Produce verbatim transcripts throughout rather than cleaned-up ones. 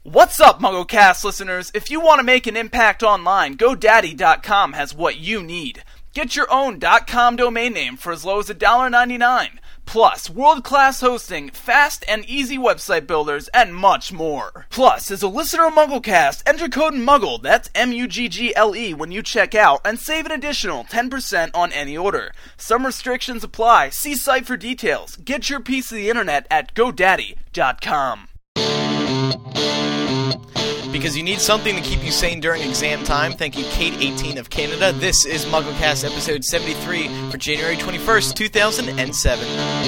What's up, MuggleCast listeners? If you want to make an impact online, GoDaddy dot com has what you need. Get your own .com domain name for as low as one dollar ninety-nine. Plus, world-class hosting, fast and easy website builders, and much more. Plus, as a listener of MuggleCast, enter code MUGGLE, that's M U G G L E, when you check out, and save an additional ten percent on any order. Some restrictions apply. See site for details. Get your piece of the internet at GoDaddy dot com. Because you need something to keep you sane during exam time. Thank you, Kate eighteen of Canada. This is MuggleCast episode seventy-three for January twenty-first, two thousand seven.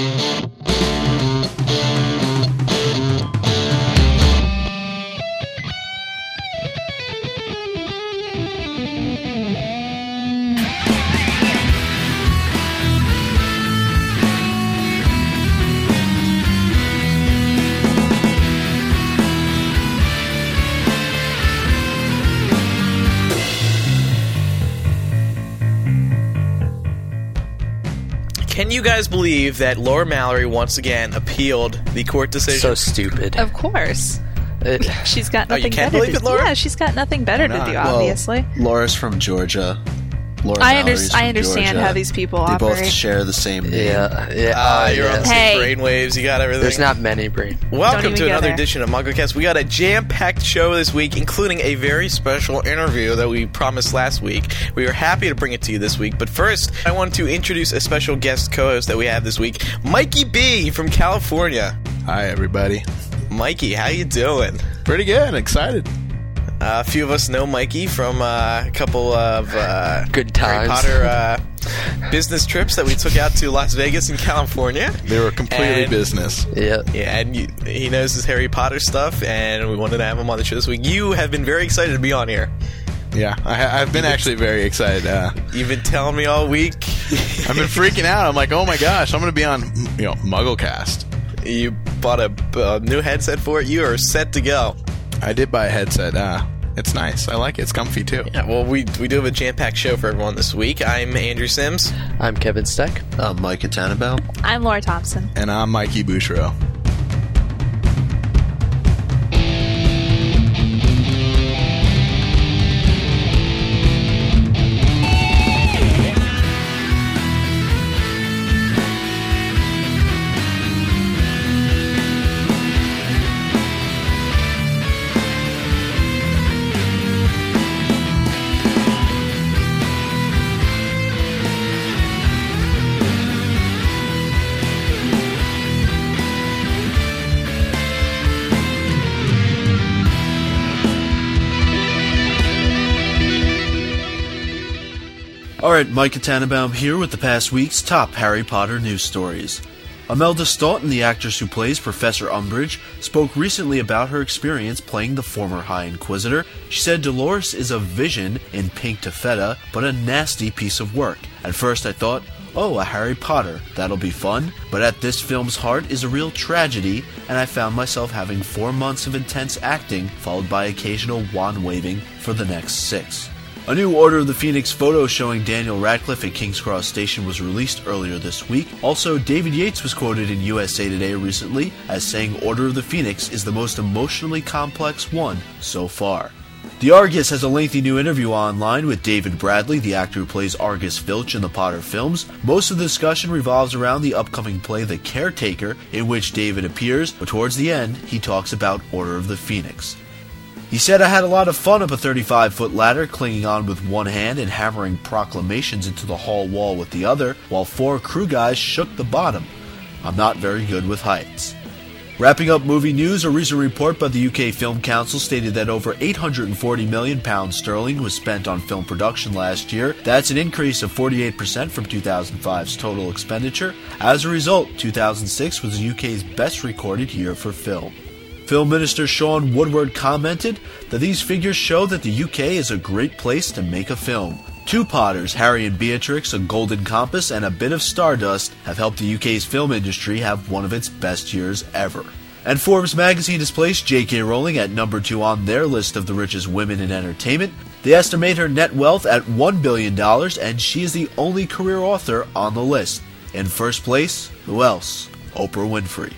Can you guys believe that Laura Mallory once again appealed the court decision? So stupid. Of course. It, she's got Oh, nothing you can't better believe to it, Laura? Yeah, she's got nothing better to do, Well, obviously. Laura's from Georgia. Laura I, under- Mallory's from I understand Georgia. how these people They operate. both share the same name. yeah, yeah. Ah, uh, you're yeah. on the same Hey. brainwaves. You got everything. There's not many brain. Welcome Don't to even go another there. edition of MuggleCast. We got a jam-packed show this week, including a very special interview that we promised last week. We are happy to bring it to you this week. But first, I want to introduce a special guest co-host that we have this week, Mikey B from California. Hi, everybody. Mikey, how you doing? Pretty good. Excited. Uh, a few of us know Mikey from uh, a couple of uh, Good Harry times. Potter uh, business trips that we took out to Las Vegas and California. They were completely And- business. Yeah. Yeah, and you, he knows his Harry Potter stuff, and we wanted to have him on the show this week. You have been very excited to be on here. Yeah, I, ha- I've been actually very excited. Uh, You've been telling me all week. I've been freaking out. I'm like, oh my gosh, I'm going to be on, you know, MuggleCast. You bought a, a new headset for it. You are set to go. I did buy a headset. Uh, it's nice. I like it. It's comfy too. Yeah, well, we we do have a jam-packed show for everyone this week. I'm Andrew Sims. I'm Kevin Steck. Uh, Mike Tannenbaum. I'm Laura Thompson. And I'm Mikey Bouchereau. Alright, Mike Tannenbaum here with the past week's top Harry Potter news stories. Imelda Staunton, the actress who plays Professor Umbridge, spoke recently about her experience playing the former High Inquisitor. She said Dolores is a vision in Pink Taffeta, but a nasty piece of work. At first I thought, oh, a Harry Potter, that'll be fun, but at this film's heart is a real tragedy, and I found myself having four months of intense acting, followed by occasional wand waving for the next six. A new Order of the Phoenix photo showing Daniel Radcliffe at King's Cross Station was released earlier this week. Also, David Yates was quoted in U S A Today recently as saying Order of the Phoenix is the most emotionally complex one so far. The Argus has a lengthy new interview online with David Bradley, the actor who plays Argus Filch in the Potter films. Most of the discussion revolves around the upcoming play The Caretaker, in which David appears, but towards the end, he talks about Order of the Phoenix. He said, I had a lot of fun up a thirty-five foot ladder, clinging on with one hand and hammering proclamations into the hall wall with the other, while four crew guys shook the bottom. I'm not very good with heights. Wrapping up movie news, a recent report by the U K Film Council stated that over eight hundred forty million pounds sterling was spent on film production last year. That's an increase of forty-eight percent from two thousand five's total expenditure. As a result, two thousand six was the U K's best recorded year for film. Film Minister Sean Woodward commented that these figures show that the U K is a great place to make a film. Two Potters, Harry and Beatrix, A Golden Compass, and A Bit of Stardust have helped the U K's film industry have one of its best years ever. And Forbes magazine has placed J K Rowling at number two on their list of the richest women in entertainment. They estimate her net wealth at one billion dollars, and she is the only career author on the list. In first place, who else? Oprah Winfrey.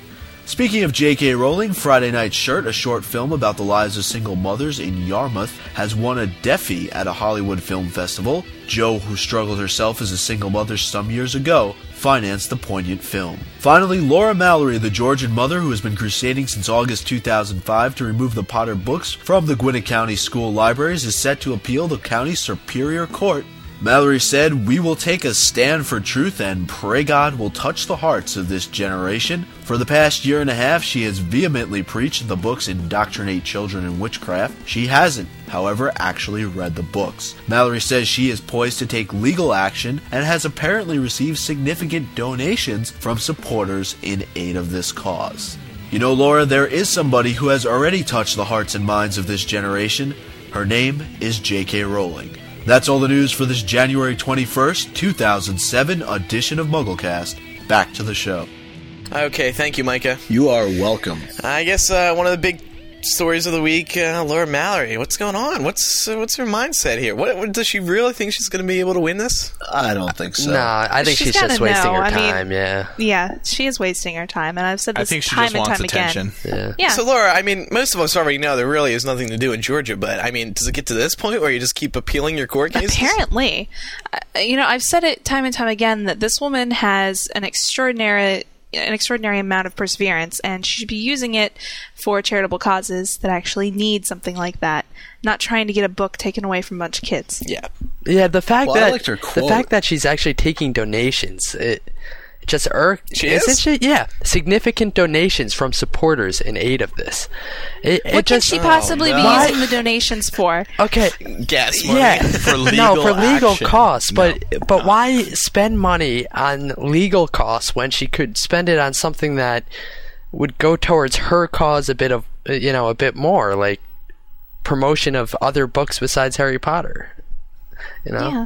Speaking of J K. Rowling, Friday Night Shirt, a short film about the lives of single mothers in Yarmouth, has won a Deafie at a Hollywood film festival. Jo, who struggled herself as a single mother some years ago, financed the poignant film. Finally, Laura Mallory, the Georgian mother who has been crusading since August two thousand five to remove the Potter books from the Gwinnett County school libraries, is set to appeal the county Superior Court. Mallory said, "We will take a stand for truth and pray God will touch the hearts of this generation. For the past year and a half, she has vehemently preached the books indoctrinate children in witchcraft. She hasn't, however, actually read the books." Mallory says she is poised to take legal action and has apparently received significant donations from supporters in aid of this cause. You know, Laura, there is somebody who has already touched the hearts and minds of this generation. Her name is J K. Rowling. That's all the news for this January twenty-first, two thousand seven edition of MuggleCast. Back to the show. Okay, thank you, Micah. You are welcome. I guess uh, one of the big stories of the week, uh, Laura Mallory. What's going on? What's uh, what's her mindset here? What, what does she really think she's going to be able to win this? I don't think so. No, I think she's, She's just gotta wasting know. her I mean, time, yeah. Yeah, she is wasting her time, and I've said I this think she time just and wants time attention. again. Yeah. Yeah. So, Laura, I mean, most of us already know there really is nothing to do in Georgia, but, I mean, does it get to this point where you just keep appealing your court cases? Apparently, uh, you know, I've said it time and time again that this woman has an extraordinary an extraordinary amount of perseverance, and she should be using it for charitable causes that actually need something like that, not trying to get a book taken away from a bunch of kids. Yeah. Yeah, the fact Well, I that liked her the quote. fact that she's actually taking donations, it, it just irked. She is? Isn't she? Yeah, significant donations from supporters in aid of this. It, it What just could she possibly no. be Why- using the donations for? okay. Gas money. Yeah, For no, legal for legal action. costs, but No. but why spend money on legal costs when she could spend it on something that would go towards her cause a bit of uh, you know a bit more, like promotion of other books besides Harry Potter, you know, Yeah.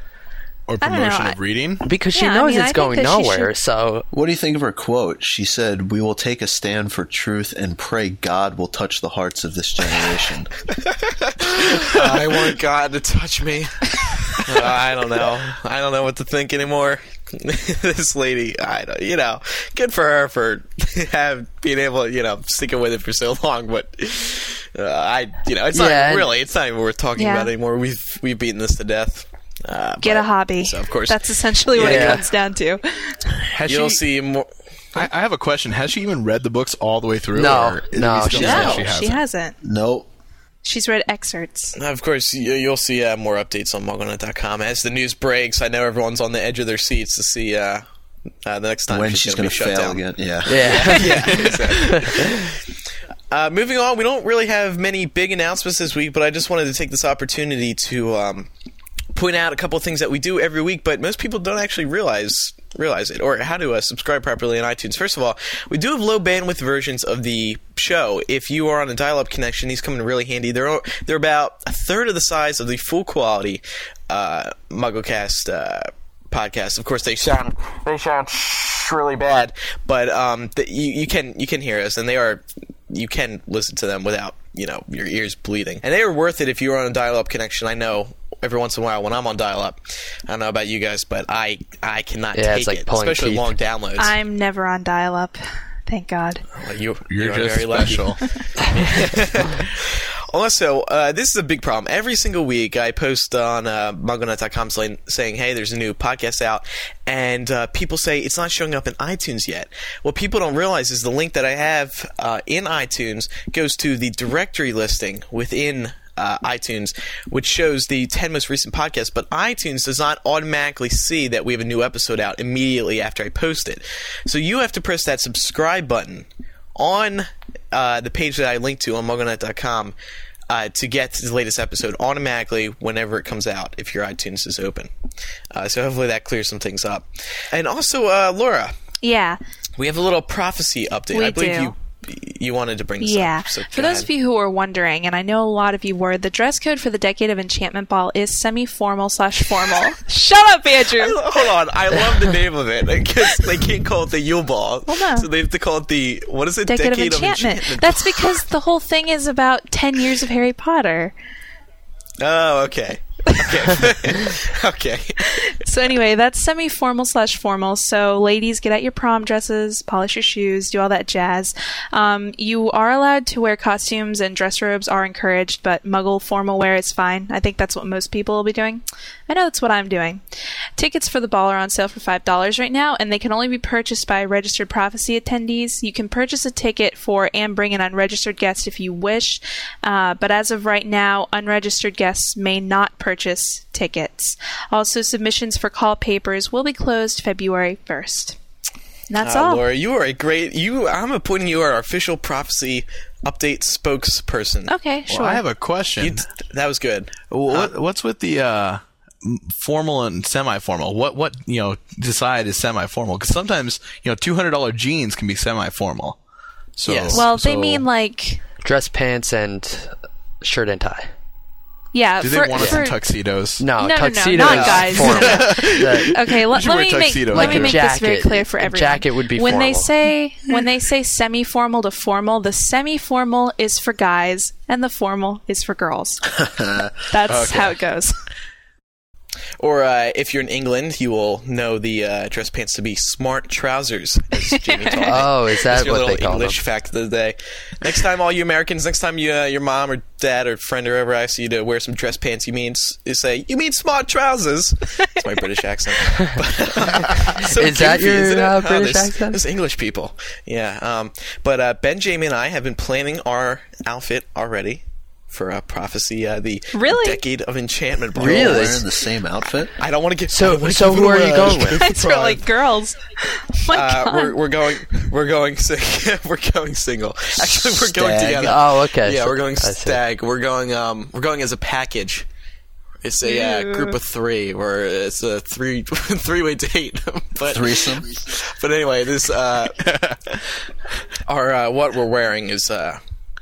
Or I don't know, promotion I- of reading. because she Yeah, I knows mean, I it's think going that she nowhere. should- So What do you think of her quote? She said, "We will take a stand for truth and pray God will touch the hearts of this generation." I want God to touch me. Uh, I don't know. I don't know what to think anymore. This lady, I don't, you know, good for her for have being able to, you know, sticking with it for so long. But uh, I, you know, it's Yeah, not and- really. It's not even worth talking Yeah. about anymore. We've we've beaten this to death. Uh, Get but- a hobby. So of course, That's essentially what it Yeah. comes down to. Has you'll she, see more. I, I have a question. Has she even read the books all the way through? No, or is no, we still she's saying not. No, she hasn't? she hasn't. Nope. She's read excerpts. Of course, you, you'll see uh, more updates on MuggleNet dot com as the news breaks. I know everyone's on the edge of their seats to see uh, uh, the next time When she's she's going going to to be shut fail down. again. Yeah. yeah, Yeah, exactly. Uh, moving on, we don't really have many big announcements this week, but I just wanted to take this opportunity to um, point out a couple of things that we do every week, but most people don't actually realize realize it, or how to uh, subscribe properly on iTunes. First of all, we do have low bandwidth versions of the show. If you are on a dial-up connection, these come in really handy. They're they're about a third of the size of the full quality uh, MuggleCast uh, podcast. Of course, they sound they sound really bad, but um, the, you you can you can hear us, and they are you can listen to them without you know your ears bleeding, and they are worth it if you're on a dial-up connection. I know. Every once in a while, when I'm on dial-up, I don't know about you guys, but I I cannot Yeah, take it's like it, pulling especially teeth. long downloads. I'm never on dial-up. Thank God. Well, you, You're you are just very lucky. special. Also, uh, this is a big problem. Every single week, I post on uh, MuggleNet dot com saying, saying, hey, there's a new podcast out, and uh, people say it's not showing up in iTunes yet. What people don't realize is the link that I have uh, in iTunes goes to the directory listing within Uh, iTunes, which shows the ten most recent podcasts, but iTunes does not automatically see that we have a new episode out immediately after I post it. So you have to press that subscribe button on uh, the page that I linked to on MuggleNet dot com uh, to get the latest episode automatically whenever it comes out if your iTunes is open. Uh, so hopefully that clears some things up. And also, uh, Laura, Yeah. we have a little prophecy update. We I believe do. you you wanted to bring this Yeah. up. So For go those ahead. of you who are wondering, and I know a lot of you were, the dress code for the Decade of Enchantment Ball is semi-formal slash formal. Shut up, Andrew! Hold on, I love the name of it because they can't call it the Yule Ball, Well, no. so they have to call it the what is it? Decade, of Enchantment. That's because the whole thing is about ten years of Harry Potter. Oh, okay. Okay. Okay. So anyway, that's semi-formal slash formal. So ladies, get out your prom dresses, polish your shoes, do all that jazz. Um, you are allowed to wear costumes and dress robes are encouraged, but muggle formal wear is fine. I think that's what most people will be doing. I know that's what I'm doing. Tickets for the ball are on sale for five dollars right now, and they can only be purchased by registered Prophecy attendees. You can purchase a ticket for and bring an unregistered guest if you wish, uh, but as of right now, unregistered guests may not purchase tickets. Also, submissions for call papers will be closed February first. And that's uh, all. Laura, you are a great. You, I'm appointing you our official Prophecy update spokesperson. Okay, sure. Well, I have a question. You, that was good. What, what's with the uh, formal and semi-formal? What what you know decide is semi-formal? Because sometimes you know two hundred dollar jeans can be semi-formal. So Yes. Well, they so- mean like, Dress pants and shirt and tie. yeah. Do for, they want us for, in tuxedos? No, No, no, no, tuxedo not is guys. formal. No, no. The- Okay, let, should let wear me make, tuxedo. let Like me a make this very jacket. clear for A everyone. jacket would be when they formal. say when they say semi-formal to formal, the semi-formal is for guys and the formal is for girls. That's Okay. how it goes. Or uh, if you're in England, you will know the uh, dress pants to be smart trousers, as Jamie told me. Oh, is That's that your what little they call English them? fact of the day. Next time, all you Americans, next time you, uh, your mom or dad or friend or whoever asks you to wear some dress pants, you mean you say, you mean smart trousers. That's my British accent. But, uh, so Is that goofy, your, isn't it? uh, Oh, British there's- accent? There's English people. Yeah. Um, but uh, Ben, Jamie, and I have been planning our outfit already for uh, Prophecy, uh, the Really? Decade of Enchantment Ball. Really? Wearing the same outfit? I don't want to get So- I don't wanna so give who it are you away. going with? Guys are like girls. Oh my Uh, God. we're, we're going. We're going. Sing- we're going single. Actually, we're going Stag. together. Oh, okay. Yeah, So- we're going I see. stag. We're going. Um, we're going as a package. It's a uh, Ew. group of three, or it's a three three way date. but Threesome? But anyway, this uh, our uh, what we're wearing is uh,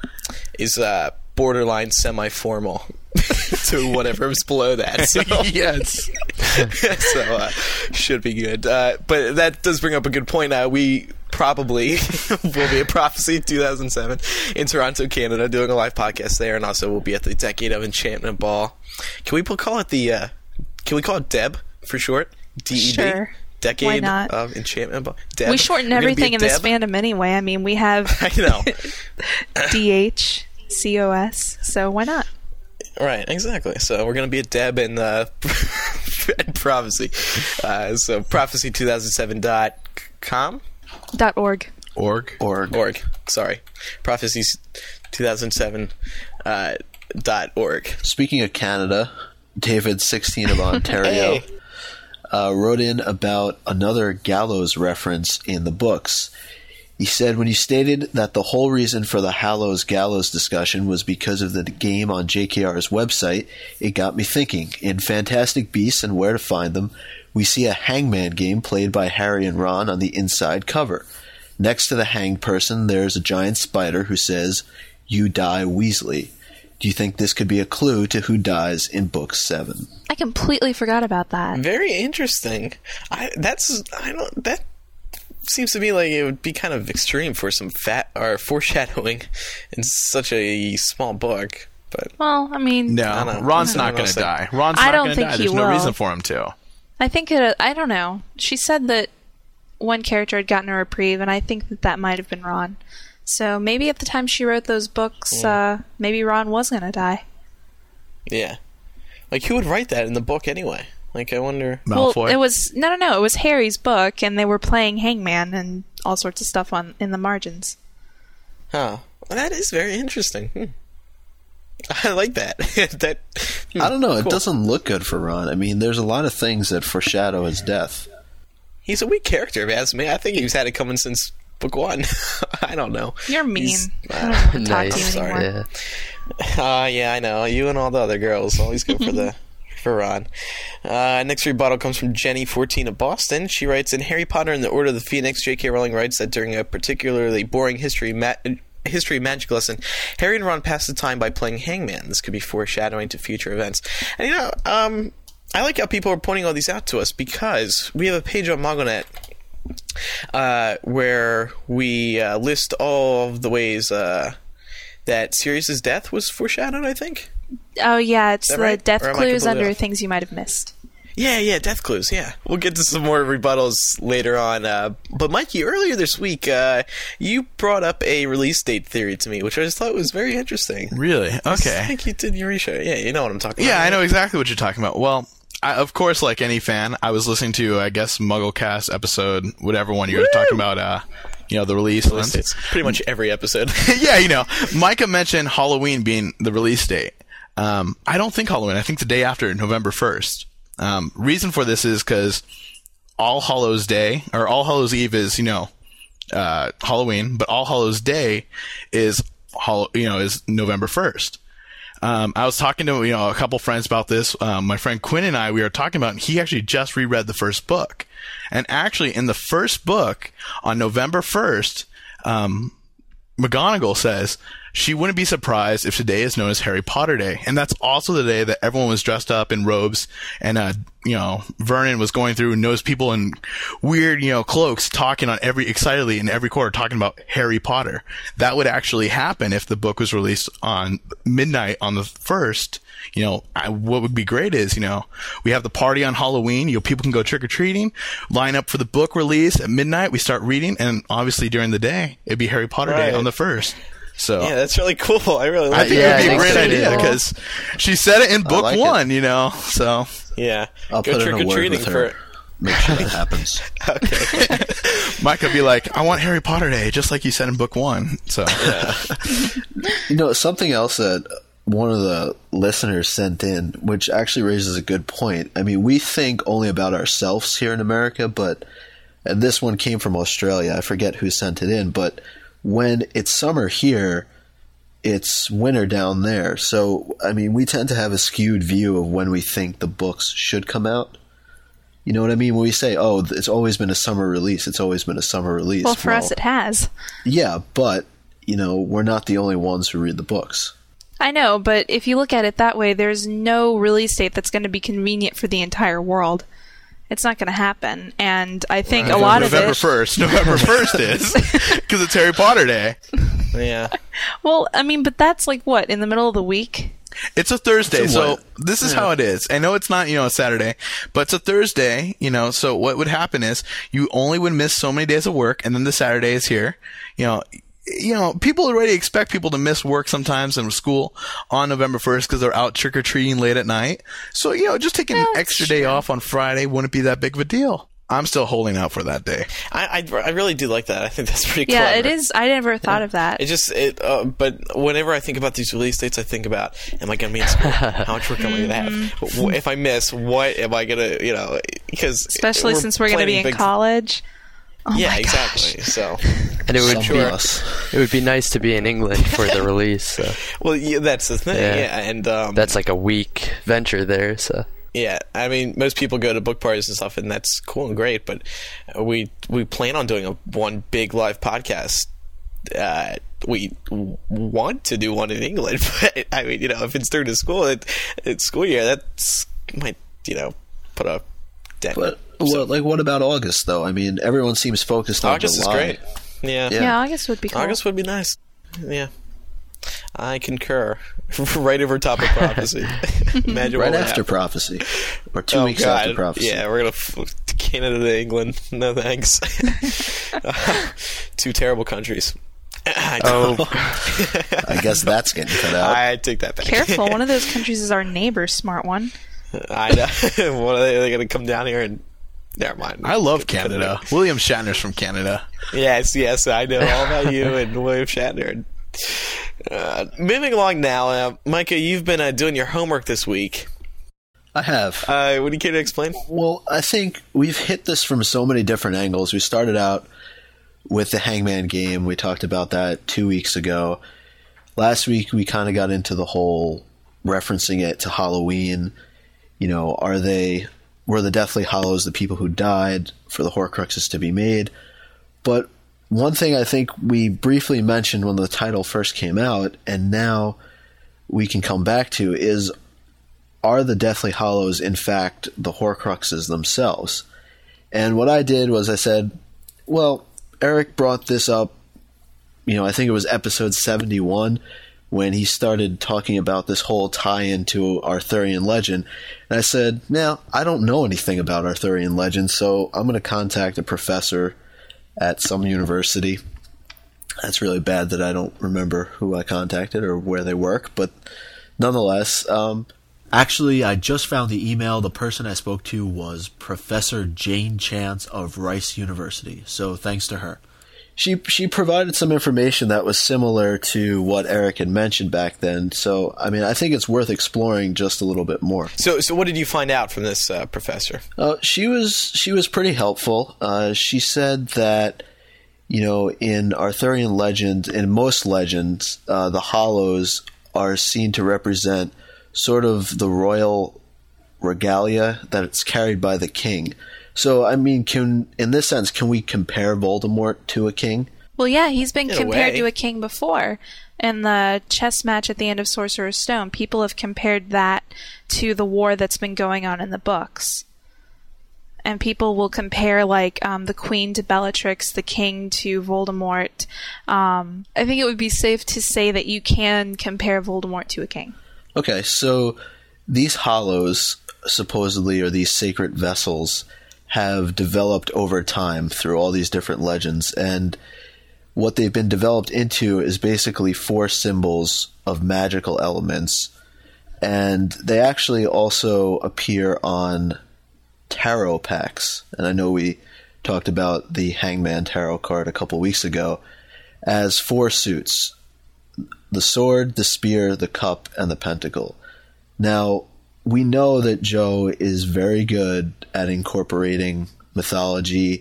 is uh, borderline semi formal to whatever is below that. So Yes. so uh, should be good. Uh, but that does bring up a good point. Uh, we probably will be at Prophecy two thousand seven in Toronto, Canada, doing a live podcast there, and also we'll be at the Decade of Enchantment Ball. Can we call it the? Uh, can we call it D E B for short? D E B. Sure. Decade Why not? of Enchantment Ball. D E B. we shorten We're gonna be everything a in this D E B? fandom anyway. I mean, we have I know. D H, C O S, so why not? Right, exactly. So we're going to be at Deb and, uh, and Prophecy. Uh, so prophecy two thousand seven dot com? Dot org. Org. Or Org. Sorry. Prophecy two thousand seven uh, dot org. speaking of Canada, David sixteen of Ontario Hey. uh, wrote in about another gallows reference in the books. He said, when you stated that the whole reason for the Hallows Gallows discussion was because of the game on J K R's website, it got me thinking. In Fantastic Beasts and Where to Find Them, we see a hangman game played by Harry and Ron on the inside cover. Next to the hanged person, there's a giant spider who says, "You die, Weasley." Do you think this could be a clue to who dies in book seven? I completely forgot about that. Very interesting. I that's I don't that seems to me like it would be kind of extreme for some fat or foreshadowing in such a small book. But Well, I mean, No, I don't know. Ron's I not don't going know. to die. Ron's I not don't going to think die. he There's no will. reason for him to. I think it. I don't know. She said that one character had gotten a reprieve, and I think that that might have been Ron. So maybe at the time she wrote those books, uh, maybe Ron was gonna die. yeah, like who would write that in the book anyway? Like I wonder. Malfoy. Well, it was no, no, no. It was Harry's book, and they were playing Hangman and all sorts of stuff on in the margins. Huh. That is very interesting. Hmm. I like that. that. hmm, I don't know. It cool. doesn't look good for Ron. I mean, there's a lot of things that foreshadow his death. He's a weak character, if you ask me. I think he's had it coming since book one. I don't know. You're mean. He's- I don't want to talk Nice. to you Sorry. anymore. Yeah. Uh, yeah, I know. You and all the other girls always go for the for Ron. Uh, next rebuttal comes from Jenny fourteen of Boston. She writes, in Harry Potter and the Order of the Phoenix, J K Rowling writes that during a particularly boring history ma- history magic lesson, Harry and Ron pass the time by playing hangman. This could be foreshadowing to future events. And you know, um, I like how people are pointing all these out to us because we have a page on MuggleNet uh, where we uh, list all of the ways uh, that Sirius's death was foreshadowed, I think. Oh, yeah, it's Is that the right? death Or am I clues completely under off? things you might have missed. Yeah, yeah, death clues, yeah. We'll get to some more rebuttals later on. Uh, but, Mikey, earlier this week, uh, you brought up a release date theory to me, which I just thought was very interesting. Really? I Okay. think you did your research. Yeah, you know what I'm talking Yeah, about. I know exactly what you're talking about. Well, I, of course, like any fan, I was listening to, I guess, MuggleCast episode, whatever one you were talking about, uh, you know, the release Release ones. dates. Pretty much every episode. Yeah, you know, Micah mentioned Halloween being the release date. Um, I don't think Halloween. I think the day after, November first. Um, reason for this is because All Hallows Day, or All Hallows Eve is, you know, uh, Halloween, but All Hallows Day is, Hall- you know, is November first. Um, I was talking to, you know, a couple friends about this. Um, my friend Quinn and I, we were talking about, and he actually just reread the first book. And actually, in the first book, on November first, um, McGonagall says she wouldn't be surprised if today is known as Harry Potter Day. And that's also the day that everyone was dressed up in robes, and, uh, you know, Vernon was going through and knows people in weird, you know, cloaks talking on every, excitedly in every quarter talking about Harry Potter. That would actually happen if the book was released on midnight on the first. You know, I, what would be great is, you know, we have the party on Halloween. You know, people can go trick-or-treating, line up for the book release at midnight. We start reading, and obviously during the day, it'd be Harry Potter Right. Day on the first. So Yeah, that's really cool. I really I like think Yeah, it would be I a think great so, idea too. because she said it in book like it. one, you know, so. Yeah. I'll Go put in a word trick-or-treating with her. for... Make sure that happens. Okay. Mike could be like, I want Harry Potter Day, just like you said in book one. So, You know, something else that one of the listeners sent in, which actually raises a good point. I mean, we think only about ourselves here in America, but and this one came from Australia. I forget who sent it in, but when it's summer here, it's winter down there. So, I mean, we tend to have a skewed view of when we think the books should come out. You know what I mean? When we say, oh, it's always been a summer release, it's always been a summer release. Well, for us, it has. Yeah, but, you know, we're not the only ones who read the books. I know, but if you look at it that way, there's no release date that's going to be convenient for the entire world. It's not going to happen. And I think a lot of November it... first. November first is, because it's Harry Potter Day. Yeah. Well, I mean, but that's like, what, in the middle of the week? It's a Thursday, so Somewhat. this is how it is. I know it's not, you know, a Saturday, but it's a Thursday, you know, so what would happen is you only would miss so many days of work, and then the Saturday is here. You know, you know, people already expect people to miss work sometimes in school on November first because they're out trick-or-treating late at night. So, you know, just taking an That's extra day off on Friday wouldn't be that big of a deal. I'm still holding out for that day. I, I, I really do like that. I think that's pretty Yeah, clever. it is. I never thought of that. It just, it, uh, but whenever I think about these release dates, I think about, am I going to be in school? How much work am I going to have? Wh- If I miss, what am I going to, you know, because... Especially since we're going to be in big, college. Oh Yeah, my exactly. gosh. So, And it would Some be of us. it would be nice to be in England for the release. So well, yeah, that's the thing. Yeah. Yeah, and um, that's like a week venture there. So yeah. I mean, most people go to book parties and stuff, and that's cool and great. But we we plan on doing a one big live podcast. Uh, we want to do one in England, but I mean, you know, if it's during the school, it, it's school year, that's might you know put a dent. But So- what, like, what about August, though? I mean, everyone seems focused on August July. is great. Yeah. Yeah. Yeah, August would be cool. August would be nice. Yeah. I concur. Right over top of prophecy. Imagine Right what would after happen. prophecy, or two Oh, weeks God. after prophecy. Yeah, we're gonna f- Canada to England. No thanks. Two terrible countries. I oh, I guess that's getting cut out. I take that back. Careful, one of those countries is our neighbor, smart one. I know. What are they? They're gonna come down here and. Never mind. I love Canada. William Shatner's from Canada. Yes, yes, I know all about you and William Shatner. Uh, moving along now, uh, Micah, you've been uh, doing your homework this week. I have. Uh, what do you care to explain? Well, I think we've hit this from so many different angles. We started out with the Hangman game. We talked about that two weeks ago. Last week, we kind of got into the whole referencing it to Halloween. You know, are they... were the Deathly Hallows the people who died for the Horcruxes to be made? But one thing I think we briefly mentioned when the title first came out, and now we can come back to, is are the Deathly Hallows in fact the Horcruxes themselves? And what I did was I said, well, Eric brought this up, you know, I think it was episode seventy-one, when he started talking about this whole tie-in to Arthurian legend. And I said, now, I don't know anything about Arthurian legend, so I'm going to contact a professor at some university. That's really bad that I don't remember who I contacted or where they work, but nonetheless... Um, Actually, I just found the email. The person I spoke to was Professor Jane Chance of Rice University, so thanks to her. She she provided some information that was similar to what Eric had mentioned back then. So, I mean, I think it's worth exploring just a little bit more. So, so what did you find out from this uh, professor? Uh, she was she was pretty helpful. Uh, she said that, you know, in Arthurian legend, in most legends, uh, the Hollows are seen to represent sort of the royal regalia that it's carried by the king. So, I mean, can in this sense, can we compare Voldemort to a king? Well, yeah, he's been In a compared way. to a king before. In the chess match at the end of Sorcerer's Stone, people have compared that to the war that's been going on in the books. And people will compare, like, um, the queen to Bellatrix, the king to Voldemort. Um, I think it would be safe to say that you can compare Voldemort to a king. Okay, so these hollows, supposedly, are these sacred vessels, have developed over time through all these different legends. And what they've been developed into is basically four symbols of magical elements. And they actually also appear on tarot packs. And I know we talked about the Hangman Tarot card a couple weeks ago as four suits: the sword, the spear, the cup, and the pentacle. Now, we know that Jo is very good at incorporating mythology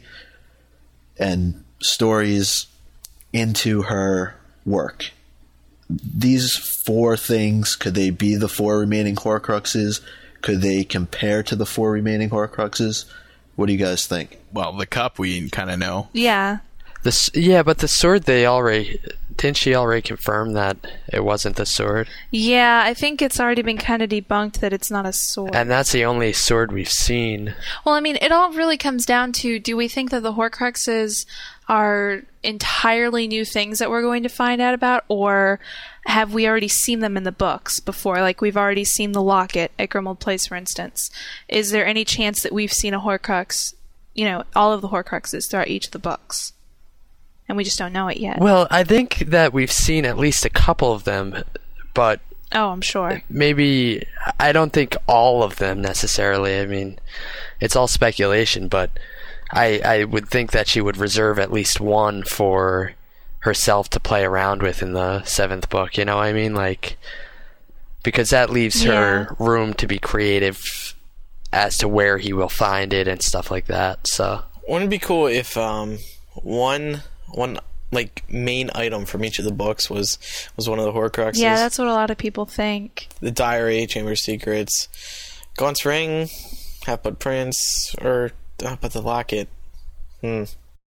and stories into her work. These four things, could they be the four remaining Horcruxes? Could they compare to the four remaining Horcruxes? What do you guys think? Well, the cup we kind of know. Yeah. The s- yeah, but the sword, they already... Didn't she already confirm that it wasn't the sword? Yeah, I think it's already been kind of debunked that it's not a sword. And that's the only sword we've seen. Well, I mean, it all really comes down to, do we think that the Horcruxes are entirely new things that we're going to find out about, or have we already seen them in the books before? Like, we've already seen the locket at Grimmauld Place, for instance. Is there any chance that we've seen a Horcrux, you know, all of the Horcruxes throughout each of the books? And we just don't know it yet. Well, I think that we've seen at least a couple of them, but Oh, I'm sure. maybe... I don't think all of them necessarily. I mean, it's all speculation, but I, I would think that she would reserve at least one for herself to play around with in the seventh book, you know what I mean? Like, because that leaves Yeah. her room to be creative as to where he will find it and stuff like that, so... Wouldn't it be cool if um, one... one like main item from each of the books was was one of the Horcruxes? Yeah, that's what a lot of people think. The diary, Chamber of Secrets, Gaunt's ring, Half-Blood Prince, or how about the locket? Hmm.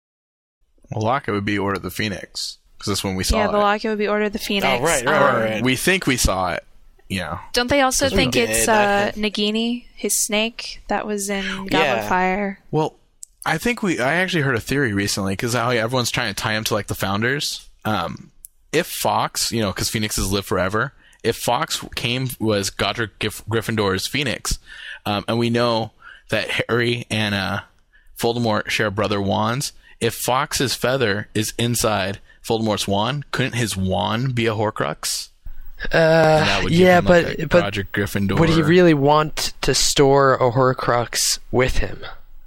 Well, locket would be Order of the Phoenix, because that's when we saw Yeah, it. the locket would be Order of the Phoenix. Oh, right, right, Um, right, right. We think we saw it, you know. Don't they also 'Cause we think did, it's I uh, think. Nagini, his snake, that was in Goblet Yeah. of Fire? Well, I think we. I actually heard a theory recently, because how everyone's trying to tie him to like the founders. Um, if Fox, you know, because Phoenixes live forever. If Fox came was Godric Gif- Gryffindor's Phoenix, um, and we know that Harry and uh, Voldemort share brother wands. If Fox's feather is inside Voldemort's wand, couldn't his wand be a Horcrux? Uh, That would give yeah, him, but like, a but Godric Gryffindor. would he really want to store a Horcrux with him?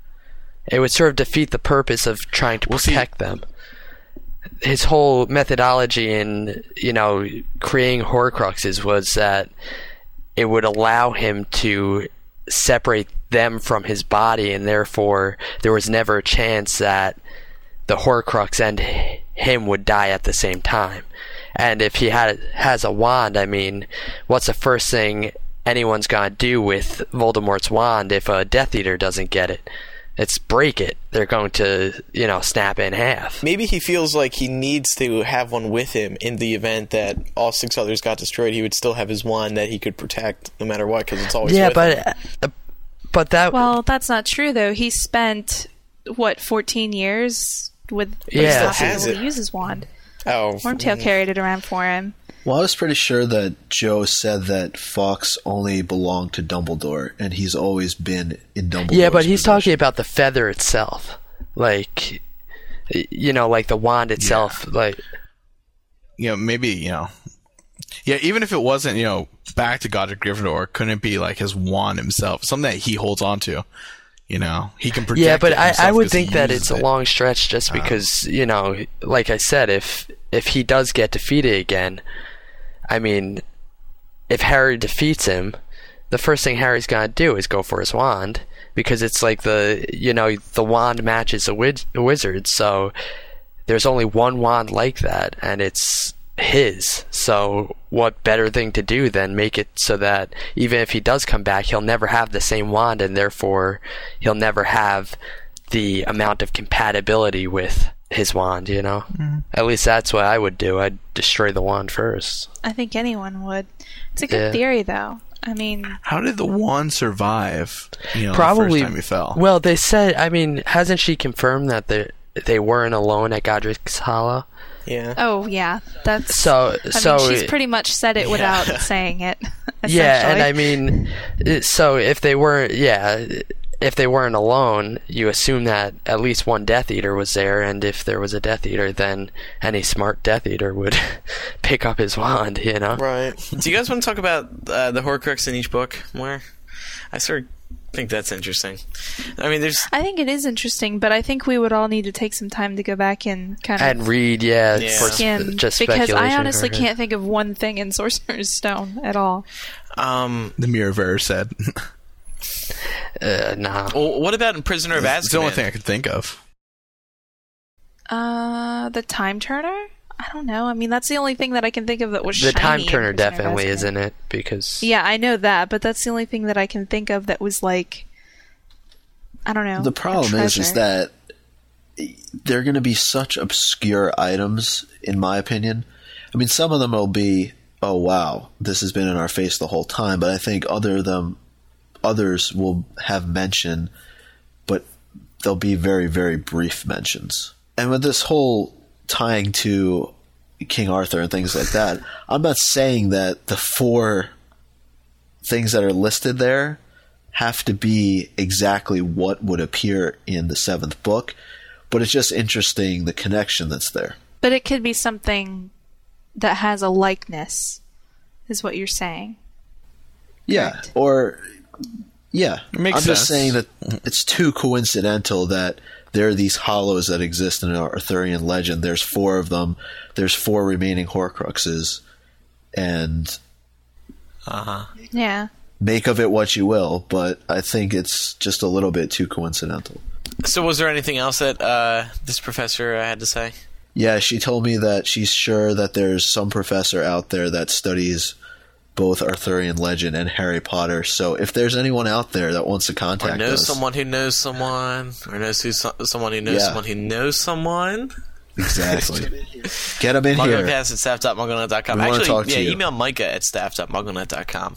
It would sort of defeat the purpose of trying to Well, see- protect them. His whole methodology in, you know, creating Horcruxes was that it would allow him to separate them from his body, and therefore there was never a chance that the Horcrux and him would die at the same time. And if he had has a wand, I mean, what's the first thing anyone's gonna do with Voldemort's wand if a Death Eater doesn't get it? It's break it. They're going to, you know, snap it in half. Maybe he feels like he needs to have one with him in the event that all six others got destroyed. He would still have his wand that he could protect no matter what, because it's always Yeah, with him. but uh, but that Well, that's not true, though. He spent, what, fourteen years with Yeah. not being Has able it. to use his wand. Oh, Wormtail carried it around for him. Well, I was pretty sure that Joe said that Fawkes only belonged to Dumbledore, and he's always been in Dumbledore's Yeah, but he's possession. talking about the feather itself. Like, you know, like the wand itself. Yeah. Like, You know, maybe, you know. Yeah, even if it wasn't, you know, back to Godric Gryffindor, couldn't it be like his wand himself? Something that he holds on to. You know, he can protect yeah, but it I, himself I would 'cause he think that uses it's a it. long stretch just because, you know, like I said, if if he does get defeated again, I mean, if Harry defeats him, the first thing Harry's gonna do is go for his wand, because it's like the, you know, the wand matches a, wiz- a wizard, so there's only one wand like that, and it's his. So what better thing to do than make it so that even if he does come back, he'll never have the same wand, and therefore he'll never have the amount of compatibility with his wand, you know? Mm-hmm. At least that's what I would do. I'd destroy the wand first. I think anyone would. It's a good Yeah. theory, though. I mean, How did the wand survive? You know, Probably. the first time he fell. Well, they said, I mean, hasn't she confirmed that they they weren't alone at Godric's Hollow? Yeah. oh yeah, that's. So, I so mean, she's pretty much said it without saying it. yeah, and essentially. I mean, it- so if they weren't, yeah, if they weren't alone, you assume that at least one Death Eater was there, and if there was a Death Eater, then any smart Death Eater would pick up his wand, you know? Right. Do you guys want to talk about uh, the Horcrux in each book more? I sort of think that's interesting. I mean, there's... I think it is interesting, but I think we would all need to take some time to go back and kind of And read, yeah, Yeah. for skim, just because I speculation honestly for her. can't think of one thing in Sorcerer's Stone at all. Um, The Mirror said. Uh, nah. well, what about in Prisoner of Azkaban? It's the only thing I could think of. Uh, the Time Turner? I don't know. I mean, that's the only thing that I can think of that was The shiny Time in Turner Prisoner of definitely Azkaban. is in it, because... Yeah, I know that, but that's the only thing that I can think of that was like, I don't know. The a problem is, is treasure. that they're going to be such obscure items, in my opinion. I mean, some of them will be, oh wow, this has been in our face the whole time. But I think other of them, others will have mention, but they'll be very, very brief mentions. And with this whole tying to King Arthur and things like that, I'm not saying that the four things that are listed there have to be exactly what would appear in the seventh book, but it's just interesting the connection that's there. But it could be something that has a likeness, is what you're saying. Yeah, Correct. or yeah, It makes I'm just sense. saying that it's too coincidental that there are these hollows that exist in our Arthurian legend. There's four of them. There's four remaining Horcruxes, and Uh-huh. Yeah. make of it what you will. But I think it's just a little bit too coincidental. So was there anything else that uh, this professor uh, had to say? Yeah, she told me that she's sure that there's some professor out there that studies both Arthurian legend and Harry Potter. So if there's anyone out there that wants to Or contact knows us, someone who knows someone, or knows who so- someone who knows Yeah. someone who knows someone. exactly, get them in here. MuggleNetPass at staff dot mugglenet dot com. We wanna Actually, talk to yeah, you. email Micah at staff dot mugglenet dot com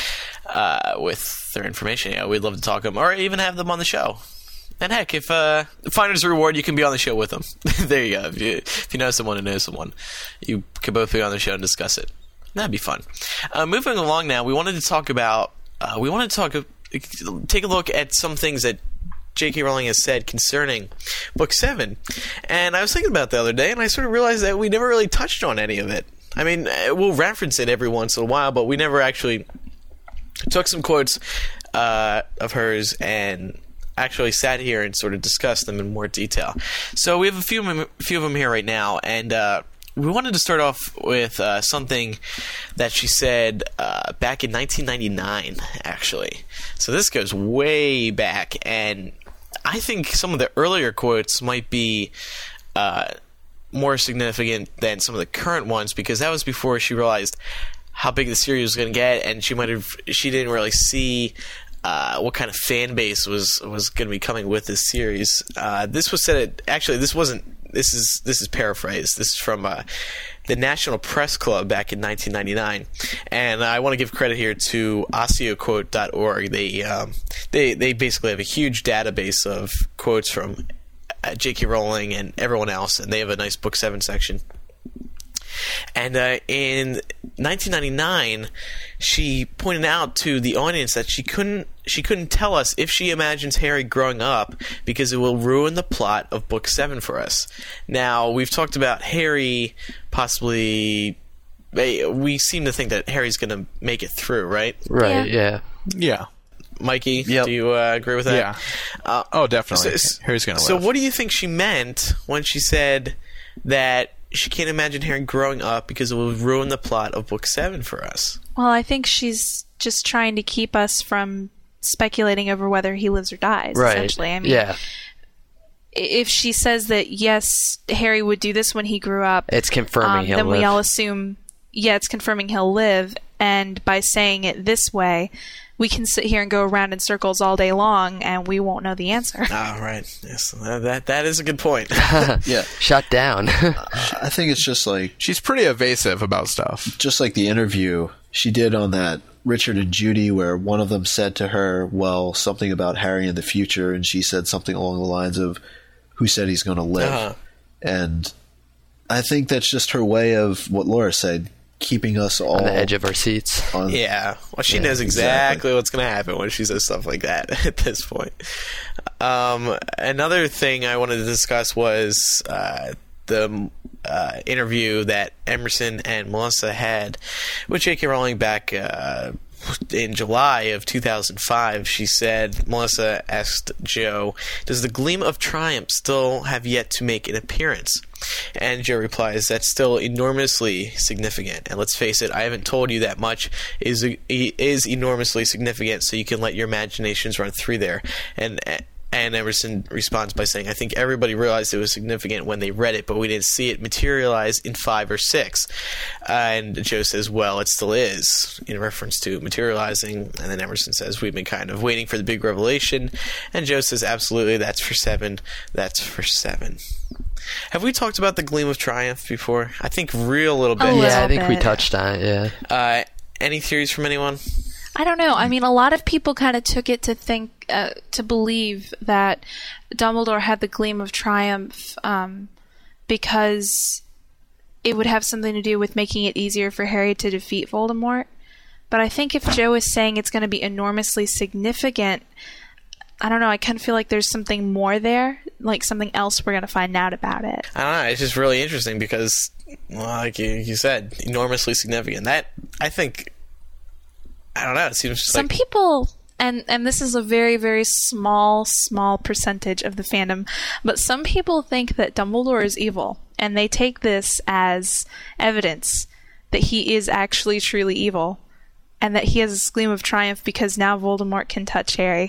uh, with their information. Yeah, we'd love to talk to them, or even have them on the show. And heck, if uh, Finder's a Reward, you can be on the show with them. There you go. If you, if you know someone who knows someone, you can both be on the show and discuss it. That'd be fun. Uh, moving along now, we wanted to talk about, uh, we wanted to talk, uh, take a look at some things that J K. Rowling has said concerning Book seven. And I was thinking about it the other day, and I sort of realized that we never really touched on any of it. I mean, uh, we'll reference it every once in a while, but we never actually took some quotes uh, of hers and actually sat here and sort of discussed them in more detail. So we have a few, a few of them here right now, and uh, we wanted to start off with uh, something that she said uh, back in nineteen ninety-nine, actually. So this goes way back, and I think some of the earlier quotes might be uh, more significant than some of the current ones, because that was before she realized how big the series was going to get, and she might have she didn't really see uh, what kind of fan base was was going to be coming with this series. Uh, this was said at, actually this wasn't this is this is paraphrased. This is from uh, the National Press Club back in nineteen ninety-nine, and I want to give credit here to Osteoquote dot org. They um, they they basically have a huge database of quotes from uh, J K. Rowling and everyone else, and they have a nice Book seven section. And uh, in nineteen ninety-nine, she pointed out to the audience that she couldn't she couldn't tell us if she imagines Harry growing up because it will ruin the plot of book seven for us. Now, we've talked about Harry possibly... We seem to think that Harry's going to make it through, right? Right, Yeah. yeah. Yeah. Mikey, Yep. do you uh, agree with that? Yeah. Uh, Oh, definitely. So- Harry's gonna live. So what do you think she meant when she said that she can't imagine Harry growing up because it will ruin the plot of book seven for us? Well, I think she's just trying to keep us from speculating over whether he lives or dies, Right. essentially. I mean, yeah. if she says that, yes, Harry would do this when he grew up, It's confirming um, he'll then live. we all assume, yeah, it's confirming he'll live. And by saying it this way, we can sit here and go around in circles all day long, and we won't know the answer. Ah, right. Yes, uh, that that is a good point. Yeah, Shut down. I think it's just like She's pretty evasive about stuff. just like the interview she did on that Richard and Judy, where one of them said to her, well, something about Harry in the future, and she said something along the lines of, who said he's going to live? Uh-huh. And I think that's just her way of what Laura said, keeping us all On the edge of our seats. on- Yeah. Well, she Yeah, knows exactly, exactly. what's going to happen when she says stuff like that at this point. Um, another thing I wanted to discuss was uh, the uh, interview that Emerson and Melissa had with J K Rowling back uh, in July of two thousand five. She said, Melissa asked Joe, does the gleam of triumph still have yet to make an appearance? And Joe replies, that's still enormously significant. And let's face it, I haven't told you that much is is enormously significant, so you can let your imaginations run through there. And and Emerson responds by saying, I think everybody realized it was significant when they read it, but we didn't see it materialize in five or six. Uh, and Joe says, well, it still is, in reference to materializing. And then Emerson says, we've been kind of waiting for the big revelation. And Joe says, absolutely, that's for seven. That's for seven. Have we talked about the Gleam of Triumph before? I think real little bit. A yeah, I little think we bit. touched on it, yeah. Uh, any theories from anyone? I don't know. I mean, a lot of people kind of took it to think, uh, to believe that Dumbledore had the Gleam of Triumph um, because it would have something to do with making it easier for Harry to defeat Voldemort. But I think if Joe is saying it's going to be enormously significant, I don't know, I kind of feel like there's something more there, like something else we're going to find out about it. I don't know. It's just really interesting because, well, like you, you said, enormously significant. That, I think, I don't know. It seems just Some like... people, and, and this is a very, very small, small percentage of the fandom, but some people think that Dumbledore is evil, and they take this as evidence that he is actually truly evil, and that he has this gleam of triumph because now Voldemort can touch Harry.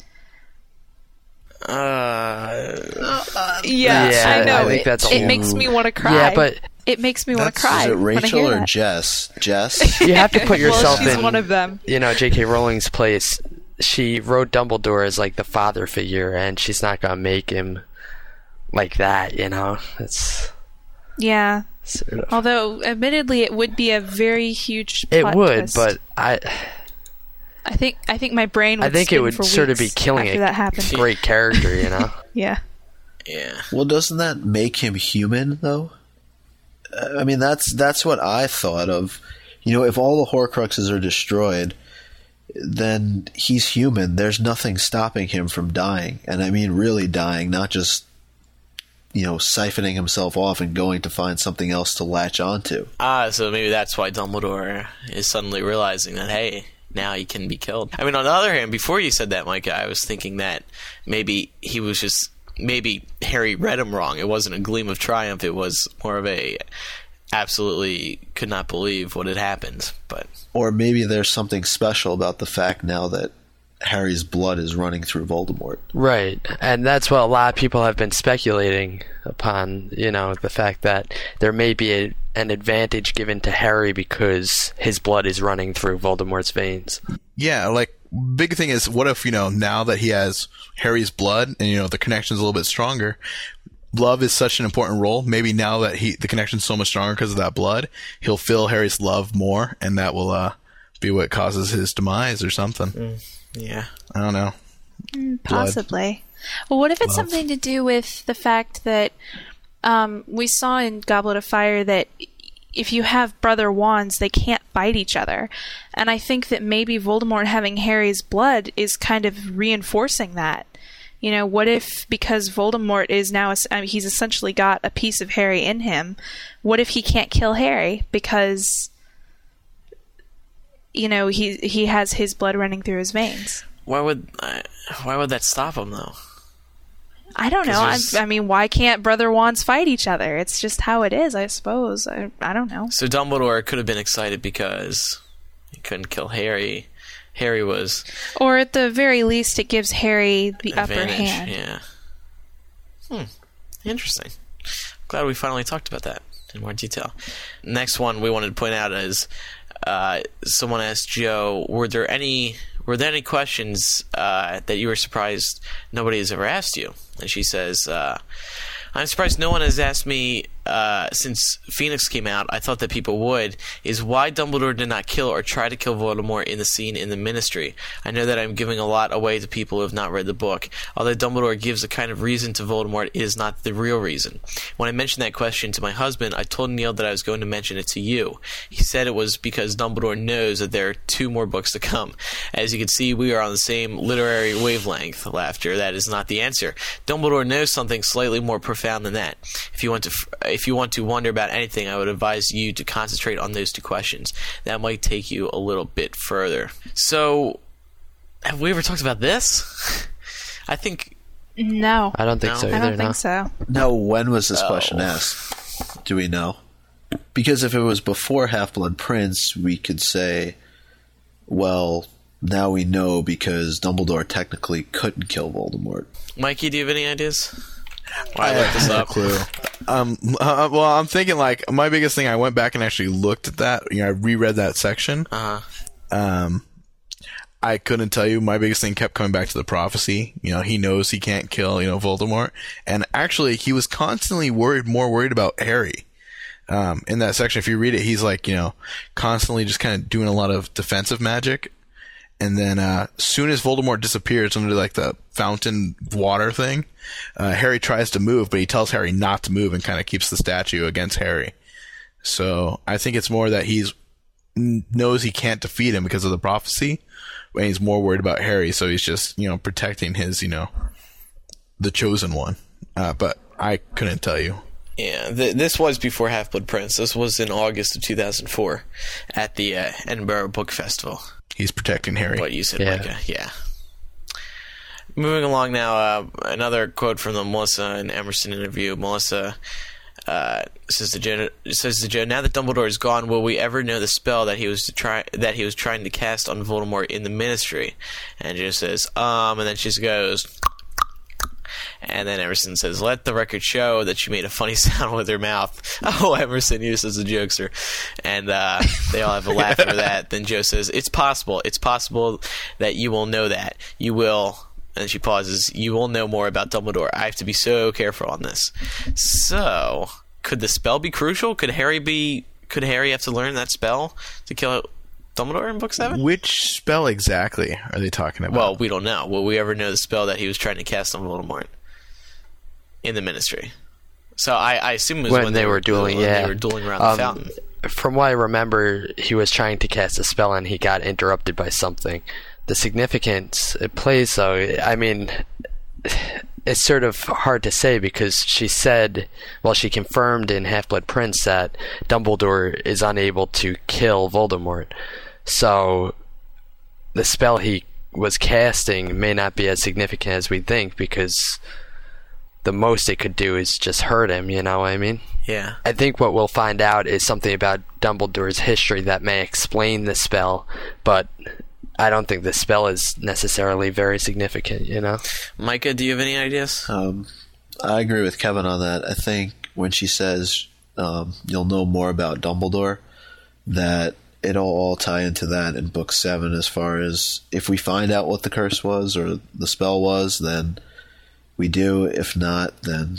Uh, Yeah, Yeah, I know. I think it that's a it whole- makes me want to cry. Yeah, but it makes me want to Is cry. it when I Rachel hear or that. Jess? Jess? you have to put yourself well, she's in, one of them. you know, J K Rowling's place. She wrote Dumbledore as like the father figure, and she's not gonna make him like that, you know. It's Yeah. sort of, Although, admittedly, it would be a very huge. it plot would, twist. but I, I think I think my brain. Would I think it spin would for sort of be weeks killing after a that happened. great character, you know. Yeah. yeah. Well, doesn't that make him human, though? Uh, I mean, that's that's what I thought of. You know, if all the Horcruxes are destroyed, then he's human. There's nothing stopping him from dying. And I mean really dying, not just, you know, siphoning himself off and going to find something else to latch onto. Ah, so maybe that's why Dumbledore is suddenly realizing that, hey, now he can be killed. I mean, on the other hand, before you said that, Micah, I was thinking that maybe he was just, maybe Harry read him wrong. It wasn't a gleam of triumph. It was more of a absolutely could not believe what had happened. But Or maybe there's something special about the fact now that Harry's blood is running through Voldemort. Right, and that's what a lot of people have been speculating upon, you know, the fact that there may be a, an advantage given to Harry because his blood is running through Voldemort's veins. Yeah, like, big thing is, what if, you know, now that he has Harry's blood and, you know, the connection's a little bit stronger, love is such an important role. Maybe now that he the connection's so much stronger because of that blood, he'll feel Harry's love more, and that will uh, be what causes his demise or something. mm, yeah. I don't know. Possibly. Well, what if it's something to do with the fact that um, we saw in Goblet of Fire that if you have brother wands, they can't fight each other. And I think that maybe Voldemort having Harry's blood is kind of reinforcing that. You know, what if, because Voldemort is now, I mean, he's essentially got a piece of Harry in him, what if he can't kill Harry because, you know, he he has his blood running through his veins? Why would uh, why would that stop him, though? I don't know. I, I mean, why can't brother wands fight each other? It's just how it is, I suppose. I, I don't know. So Dumbledore could have been excited because he couldn't kill Harry. Harry was... Or at the very least, it gives Harry the upper advantage, hand. Yeah. Hmm. Interesting. Glad we finally talked about that in more detail. Next one we wanted to point out is uh, someone asked Joe, were there any... Were there any questions uh, that you were surprised nobody has ever asked you? And she says, uh, I'm surprised no one has asked me uh, since Phoenix came out. I thought that people would. Is why Dumbledore did not kill or try to kill Voldemort in the scene in the Ministry. I know that I'm giving a lot away to people who have not read the book. Although Dumbledore gives a kind of reason to Voldemort, it is not the real reason. When I mentioned that question to my husband, I told Neil that I was going to mention it to you. He said it was because Dumbledore knows that there are two more books to come. As you can see, we are on the same literary wavelength. Laughter. That is not the answer. Dumbledore knows something slightly more profound than that. If you want to, if you want to wonder about anything, I would advise you to concentrate on those two questions. That might take you a little bit further. So, have we ever talked about this? I think. No. I don't think No. so either. I don't no. think so. No, when was this Oh. question asked? Do we know? Because if it was before Half-Blood Prince, we could say, well, now we know because Dumbledore technically couldn't kill Voldemort. Mikey, do you have any ideas? Why I I looked this have no up? clue. Um, uh, well, I'm thinking like my biggest thing. I went back and actually looked at that. You know, I reread that section. Uh-huh. Um, I couldn't tell you. My biggest thing kept coming back to the prophecy. You know, he knows he can't kill, you know, Voldemort, and actually, he was constantly worried, more worried about Harry. Um, in that section, if you read it, he's like, you know, constantly just kind of doing a lot of defensive magic. And then, uh, soon as Voldemort disappears under like the fountain water thing, uh, Harry tries to move, but he tells Harry not to move and kind of keeps the statue against Harry. So I think it's more that he's knows he can't defeat him because of the prophecy, and he's more worried about Harry. So he's just, you know, protecting his, you know, the chosen one. Uh, but I couldn't tell you. Yeah, th- this was before Half-Blood Prince. This was in August of two thousand four at the uh, Edinburgh Book Festival. He's protecting Harry. What you said, Yeah. Micah. Yeah. Moving along now, uh, another quote from the Melissa and Emerson interview. Melissa uh, says to Joe, says to Joe, "Now that Dumbledore is gone, will we ever know the spell that he was to try that he was trying to cast on Voldemort in the Ministry?" And Joe says, "Um," and then she just goes. And then Emerson says, "Let the record show that she made a funny sound with her mouth." Oh, Emerson, you as a jokester. And uh, they all have a laugh over that. Then Joe says, "It's possible. It's possible that you will know that. You will." And she pauses. "You will know more about Dumbledore. I have to be so careful on this." So, could the spell be crucial? Could Harry be? Could Harry have to learn that spell to kill Dumbledore in Book Seven? Which spell exactly are they talking about? Well, we don't know. Will we ever know the spell that he was trying to cast on Voldemort in the Ministry? So I, I assume it was when, when, they, were dueling, when yeah, they were dueling around Um, the fountain. From what I remember, he was trying to cast a spell and he got interrupted by something. The significance it plays, though, I mean, it's sort of hard to say because she said, well, she confirmed in Half-Blood Prince that Dumbledore is unable to kill Voldemort. So the spell he was casting may not be as significant as we think because the most it could do is just hurt him, you know what I mean? Yeah. I think what we'll find out is something about Dumbledore's history that may explain the spell, but I don't think the spell is necessarily very significant, you know? Micah, do you have any ideas? Um, I agree with Kevin on that. I think when she says um, you'll know more about Dumbledore, that it'll all tie into that in Book seven as far as if we find out what the curse was or the spell was, then we do. If not, then...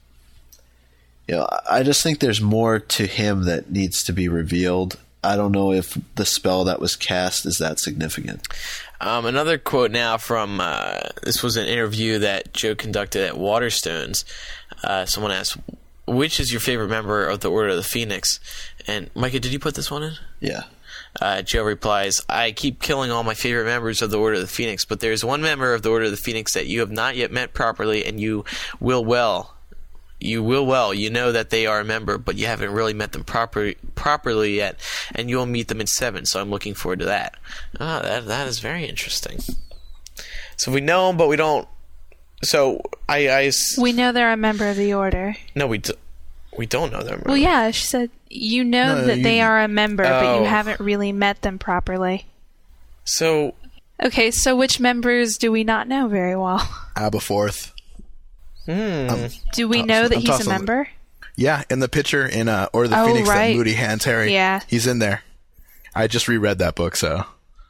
You know, I just think there's more to him that needs to be revealed. I don't know if the spell that was cast is that significant. Um, another quote now from, uh, this was an interview that Joe conducted at Waterstones. Uh, someone asked, which is your favorite member of the Order of the Phoenix? And Micah, did you put this one in? Yeah. Uh, Joe replies, I keep killing all my favorite members of the Order of the Phoenix, but there's one member of the Order of the Phoenix that you have not yet met properly, and you will well. You will well. You know that they are a member, but you haven't really met them proper, properly yet, and you'll meet them in seven, so I'm looking forward to that. Ah, that that is very interesting. So we know them, but we don't... So, I... I s- We know they're a member of the Order. no, we, do, we don't know them. Well, yeah, she said you know No, that you- they are a member, but Oh. you haven't really met them properly. So, Okay, so which members do we not know very well? Aberforth. hmm... Do we I'm know that tossing- he's a member? Yeah, in the picture in uh, Order of the Oh, Phoenix right. that Moody hands Harry. Yeah. He's in there. I just reread that book, so.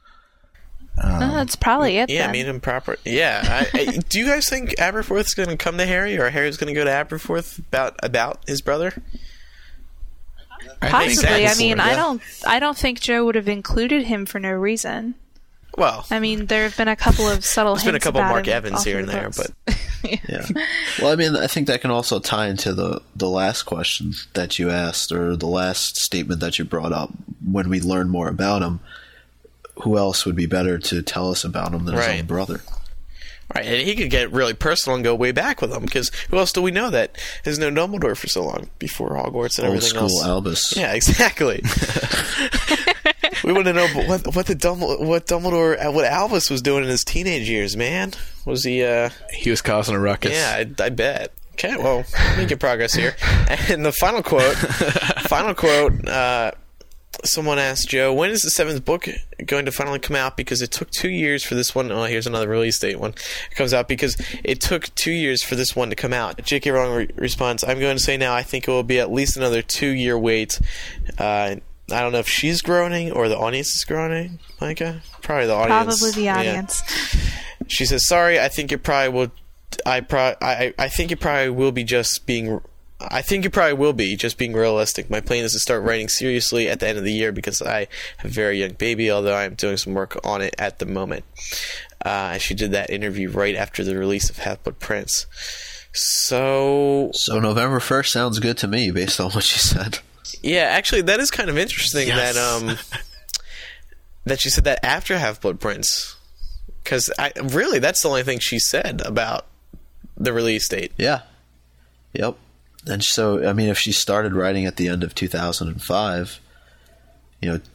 oh, that's probably it Yeah, then. meet him proper. Yeah. I, I, do you guys think Aberforth's going to come to Harry, or Harry's going to go to Aberforth about about his brother? I think Possibly. I Aberforth, mean, I yeah. don't. I don't think Joe would have included him for no reason. Well, I mean, there have been a couple of subtle. there's been a hints couple about Mark him Evans all here through and the there, books. but Yeah. Well, I mean, I think that can also tie into the, the last question that you asked, or the last statement that you brought up. When we learn more about him, who else would be better to tell us about him than his Right. own brother? right, and he could get really personal and go way back with him, because who else do we know that has known Dumbledore for so long before Hogwarts and Old everything school else? Albus. Yeah, exactly. We want to know what what the Dumbledore, what Dumbledore, what Albus was doing in his teenage years. Man, was he? uh He was causing a ruckus. Yeah, I, I bet. Okay, well, making progress here. And the final quote, final quote, uh, someone asked Joe, when is the seventh book going to finally come out? Because it took two years for this one. Oh, here's another release date one. It comes out because it took two years for this one to come out. J K. Rowling re- responds, I'm going to say now I think it will be at least another two-year wait. Uh, I don't know if she's groaning or the audience is groaning, Micah. Probably the audience. Probably the Yeah. audience. She says, "Sorry, I think it probably will. I pro. I. I think it probably will be just being. I think it probably will be just being realistic. My plan is to start writing seriously at the end of the year because I have a very young baby. Although I'm doing some work on it at the moment." Uh, she did that interview right after the release of Half-Blood Prince. So So November first sounds good to me, based on what you said. yeah, actually, that is kind of interesting Yes. that um that she said that after Half-Blood Prince, because I really that's the only thing she said about the release date. Yeah. Yep. And so, I mean, if she started writing at the end of two thousand five, you know,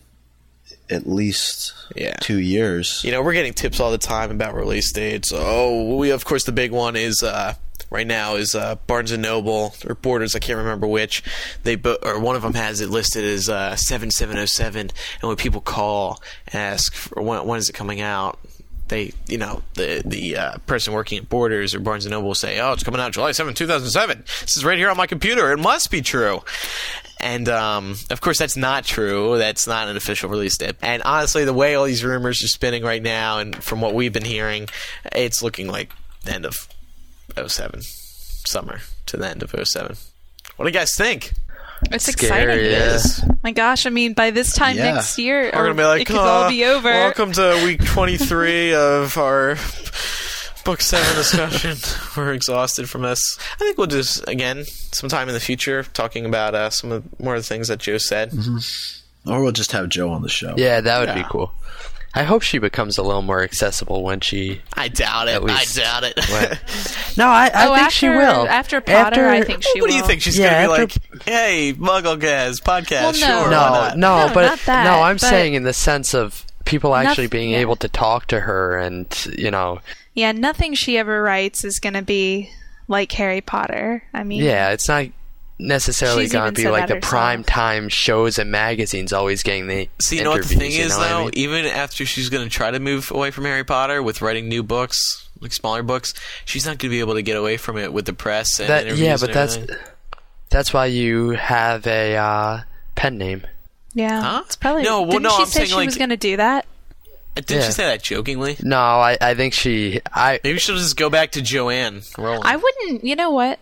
at least Yeah. two years. You know, we're getting tips all the time about release dates. Oh, we of course the big one is uh, right now is uh, Barnes and Noble or Borders. I can't remember which. They bo- or one of them has it listed as uh, seven seven oh seven. And when people call and ask for when, when is it coming out, they, you know, the the uh, person working at Borders or Barnes and Noble will say, "Oh, it's coming out July seventh, two thousand seven. This is right here on my computer. It must be true." And, um, of course, that's not true. That's not an official release date. And honestly, the way all these rumors are spinning right now, and from what we've been hearing, it's looking like the end of oh seven. Summer to the end of oh seven. What do you guys think? It's Scary, exciting. yeah. My gosh, I mean, by this time Yeah. next year, We're going to be like, it could all "Uh, be over. Welcome to week twenty-three of our book seven discussion. We're exhausted from this. I think we'll just, again, sometime in the future, talking about uh, some of more of the things that Joe said. Or we'll just have Joe on the show. Yeah, that would Yeah. be cool. I hope she becomes a little more accessible when she. I doubt it. At least- I doubt it. When- No, I, I oh, think after, she will. After Potter, I think she what will. do you think? She's Yeah, going to be after- like, hey, Mugglegas podcast, Well, no. sure, why No, not? no, No, but not that, no, I'm but- saying in the sense of people actually Noth- being yeah. able to talk to her, and you know, Yeah, nothing she ever writes is going to be like Harry Potter. I mean, yeah, it's not necessarily She's going even to be said like that the prime herself. time shows and magazines always getting the See, you know what the interviews, thing you is, know what I though? mean? Even after she's going to try to move away from Harry Potter with writing new books, like smaller books, she's not going to be able to get away from it with the press and That, interviews yeah, and but that's everything. that's why you have a uh, pen name. yeah, Huh? it's probably. No, well, didn't no, she I'm say saying, she like- was going to do that? Didn't Yeah. she say that jokingly? No, I, I think she I Maybe she'll just go back to Joanne Rowling. I wouldn't. You know what?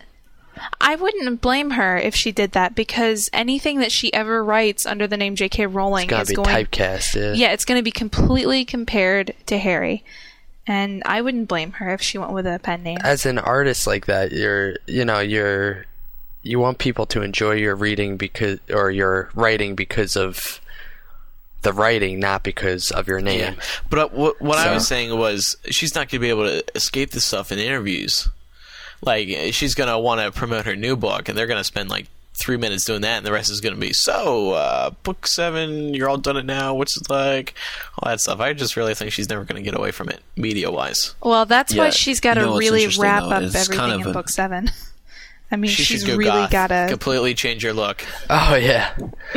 I wouldn't blame her if she did that, because anything that she ever writes under the name J K. Rowling it's gonna is be going. typecast. Yeah. Yeah, it's going to be completely compared to Harry, and I wouldn't blame her if she went with a pen name. As an artist like that, you're you know you're you want people to enjoy your reading because or your writing because of the writing, not because of your name. Yeah. But uh, what, what So- I was saying was she's not going to be able to escape this stuff in interviews. Like, she's going to want to promote her new book, and they're going to spend, like, three minutes doing that, and the rest is going to be, so, uh, book seven, you're all done it now, what's it like? All that stuff. I just really think she's never going to get away from it, media-wise. Well, that's why Yeah, she's got you to know what's really interesting, wrap though, up is everything kind of in a- book seven. I mean, She she's should go really goth, got to. completely change her look. Oh yeah.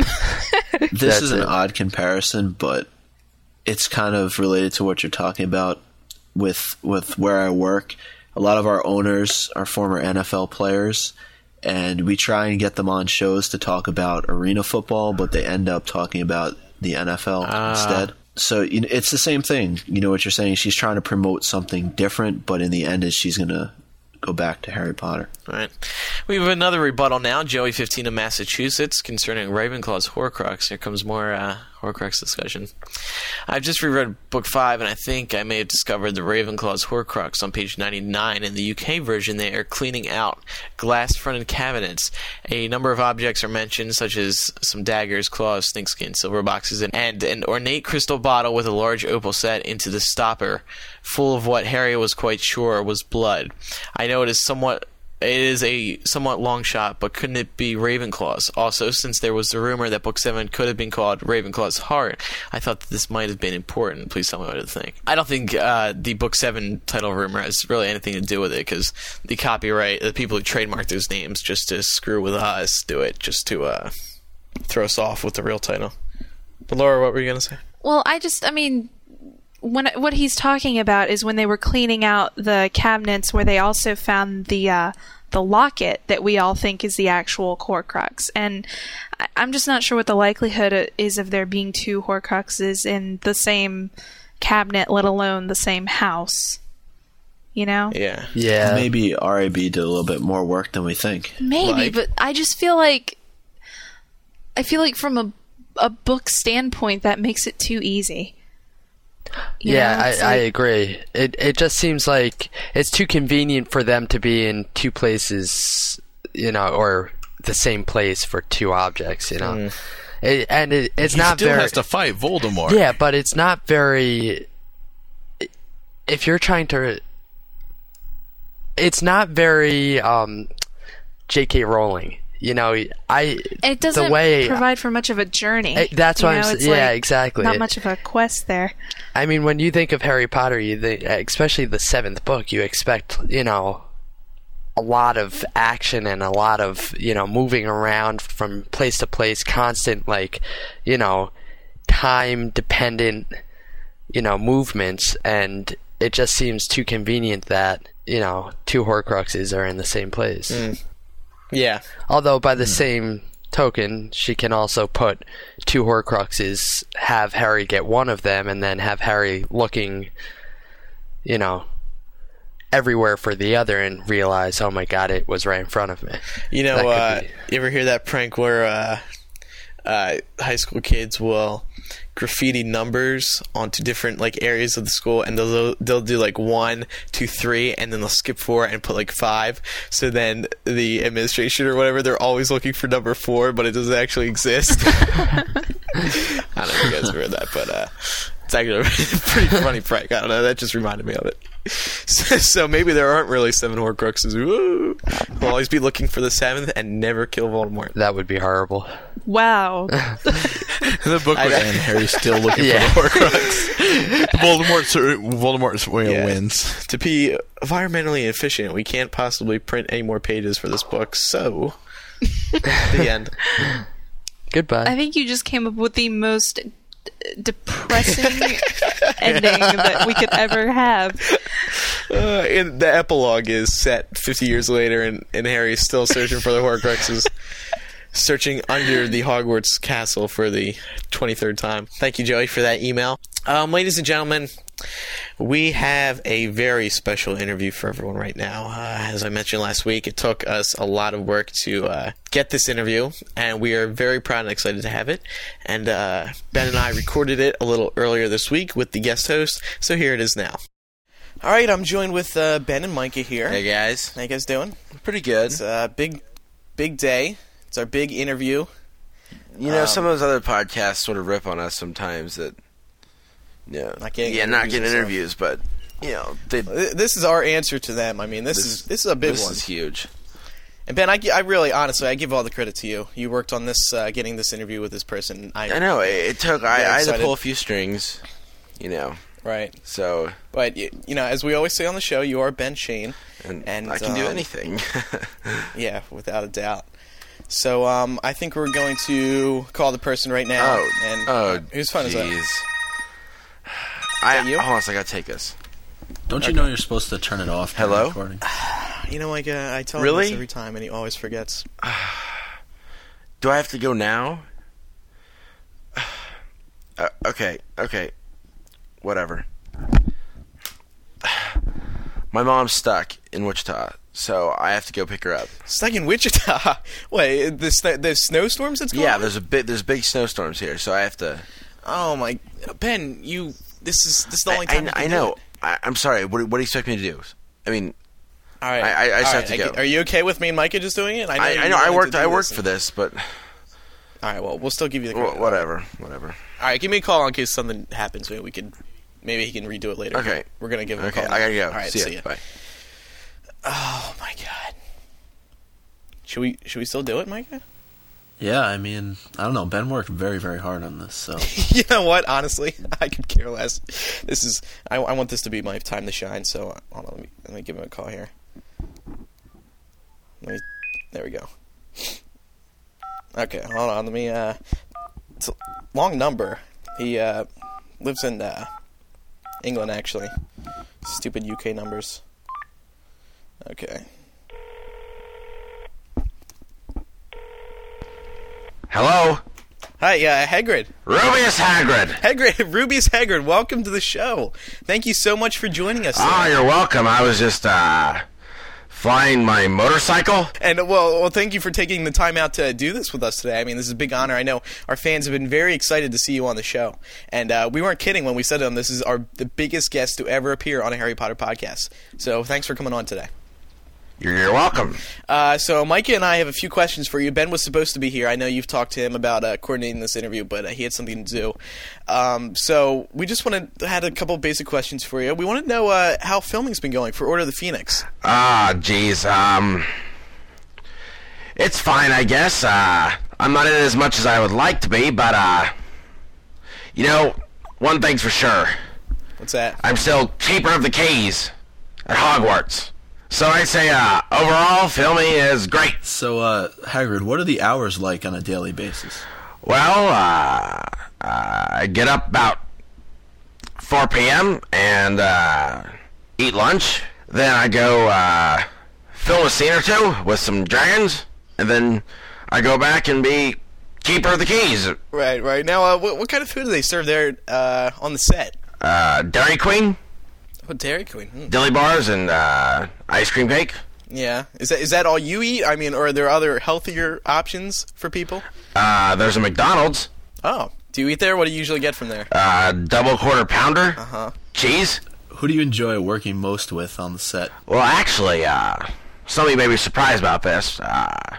This That's is an it. odd comparison, but it's kind of related to what you're talking about with with where I work. A lot of our owners are former N F L players, and we try and get them on shows to talk about arena football, but they end up talking about the N F L Ah. instead. So you know, it's the same thing. You know what you're saying? She's trying to promote something different, but in the end, is she's going to go back to Harry Potter. All right. We have another rebuttal now. Joey fifteen of Massachusetts concerning Ravenclaw's Horcrux. Here comes more uh, Horcrux discussion. I've just reread book five, and I think I may have discovered the Ravenclaw's Horcrux on page ninety-nine. In the U K version, they are cleaning out glass-fronted cabinets. A number of objects are mentioned, such as some daggers, claws, snakeskin, silver boxes, and, and an ornate crystal bottle with a large opal set into the stopper, full of what Harry was quite sure was blood. I know it is somewhat It is a somewhat long shot, but couldn't it be Ravenclaw's? Also, since there was the rumor that Book seven could have been called Ravenclaw's Heart, I thought that this might have been important. Please tell me what you think. I don't think uh, the Book seven title rumor has really anything to do with it, because the copyright, the people who trademark those names just to screw with us do it, just to uh, throw us off with the real title. But Laura, what were you going to say? Well, I just, I mean, when what he's talking about is when they were cleaning out the cabinets where they also found the uh, the locket that we all think is the actual Horcrux, and I, I'm just not sure what the likelihood is of there being two Horcruxes in the same cabinet, let alone the same house. You know? Yeah. Yeah. Maybe R A B did a little bit more work than we think. Maybe, Like- but I just feel like I feel like from a a book standpoint that makes it too easy. You yeah, know, I, it's I like- agree. It it just seems like it's too convenient for them to be in two places, you know, or the same place for two objects, you know. It, and it, it's He not still very. has to fight Voldemort. Yeah, but it's not very. If you're trying to, it's not very um, J K. Rowling. You know, I it doesn't the way provide for much of a journey. Eh, that's You what I'm know, s- it's yeah, like exactly. Not It- much of a quest there. I mean, when you think of Harry Potter, you think, especially the seventh book, you expect, you know, a lot of action and a lot of, you know, moving around from place to place, constant, like, you know, time dependent, you know, movements, and it just seems too convenient that, you know, two Horcruxes are in the same place. Yeah. Although, by the same token, she can also put two Horcruxes, have Harry get one of them, and then have Harry looking, you know, everywhere for the other and realize, oh my god, it was right in front of me. You know, That could uh, be. you ever hear that prank where uh, uh, high school kids will graffiti numbers onto different like areas of the school, and they'll they'll do like one, two, three, and then they'll skip four and put like five. So then the administration or whatever, they're always looking for number four, but it doesn't actually exist. I don't know if you guys heard that, but uh, it's actually a pretty funny prank. I don't know. That just reminded me of it. So, so maybe there aren't really seven Horcruxes. Woo! We'll always be looking for the seventh and never kill Voldemort. That would be horrible. Wow. The book would I- end. Harry's still looking Yeah. for the Horcrux. Voldemort, Voldemort you know, Yeah. wins. To be environmentally efficient, we can't possibly print any more pages for this book. So, the end. Goodbye. I think you just came up with the most d- depressing ending that we could ever have. Uh, and the epilogue is set fifty years later, and, and Harry's still searching for the Horcruxes. Searching under the Hogwarts castle for the twenty-third time. Thank you, Joey, for that email. Um, ladies and gentlemen, we have a very special interview for everyone right now. Uh, as I mentioned last week, it took us a lot of work to uh, get this interview, and we are very proud and excited to have it. And uh, Ben and I recorded it a little earlier this week with the guest host, so here it is now. All right, I'm joined with uh, Ben and Micah here. Hey guys, How you guys doing? pretty good. It's a big, big day. It's our big interview. You know, Um, some of those other podcasts sort of rip on us sometimes that, you know, Not getting yeah, not interviews getting and stuff. interviews, but, you know, they, Th- This is our answer to them. I mean, this, is this is a big this one. is huge. And Ben, I, gi- I really, honestly, I give all the credit to you. You worked on this, uh, getting this interview with this person. I, I know, it, it took, I, Yeah, I had to excited. pull a few strings, you know, Right. so, But, you, you know, as we always say on the show, you are Ben Shane. and, And, I can do um, anything. Yeah, without a doubt. So um, I think we're going to call the person right now. Oh, and oh, whose phone is that? jeez. I, that you? hold on a second, I gotta take this. Don't you know you're supposed to turn it off? during Hello? recording? You know, like uh, I tell him Really? this every time, and he always forgets. Do I have to go now? Uh, okay, okay. Whatever. My mom's stuck in Wichita, so I have to go pick her up. Stuck in Wichita. Wait, the sn- the snowstorms that's going Yeah, on? there's a big there's big snowstorms here, so I have to. Oh my, Ben, you. This is this is the only I, time. you I, can I do know. it. I, I'm sorry. What, what do you expect me to do? I mean, All right, I- I- I just All have to get- go. Are you okay with me and Micah just doing it? I, you I know I wanted worked to do I worked this for and- this, but All right, well, we'll still give you the wh- credit. whatever, whatever. All right, give me a call in case something happens. Maybe we could. Maybe he can redo it later. Okay. We're gonna give him Okay, a call. I gotta go. All right, see, see ya. ya. Bye. Oh my god. Should we should we still do it, Micah? Yeah, I mean, I don't know. Ben worked very, very hard on this, so You know what? Honestly, I could care less. This is I, I want this to be my time to shine. So hold on, let me let me give him a call here. Let me. There we go. Okay, hold on. Let me. Uh, it's a long number. He uh, lives in uh, England, actually. Stupid U K numbers. Okay. Hello, Hi, uh, Hagrid. Rubius Hagrid. Hagrid, Rubius Hagrid, welcome to the show. Thank you so much for joining us. Ah, today. you're welcome. I was just uh flying my motorcycle. And well, well, thank you for taking the time out to do this with us today. I mean, this is a big honor. I know our fans have been very excited to see you on the show, and uh, we weren't kidding when we said to them, this is our the biggest guest to ever appear on a Harry Potter podcast. So thanks for coming on today. You're, you're welcome. Uh, so Micah and I have a few questions for you. Ben was supposed to be here. I know you've talked to him about uh, coordinating this interview, but uh, he had something to do. Um, so we just wanted had a couple of basic questions for you. We want to know uh, how filming's been going for Order of the Phoenix. Ah, jeez. Um, it's fine, I guess. Uh, I'm not in it as much as I would like to be, but uh, you know, one thing's for sure. What's that? I'm still keeper of the keys at Hogwarts. So I say, uh, overall, filming is great. so uh, Hagrid, what are the hours like on a daily basis? Well, uh, uh, I get up about four p.m. and uh, eat lunch. Then I go uh, film a scene or two with some dragons, and then I go back and be keeper of the keys. Right, right. Now, uh, what, what kind of food do they serve there uh, on the set? Uh, Dairy Queen, Oh, Dairy Queen. Hmm. dilly bars, and uh, ice cream cake. Yeah. Is that is that all you eat? I mean, or are there other healthier options for people? Uh, there's a McDonald's, Oh. Do you eat there? What do you usually get from there? uh, double quarter pounder, Uh-huh. cheese. Who do you enjoy working most with on the set? Well, actually, uh, some of you may be surprised about this. Uh,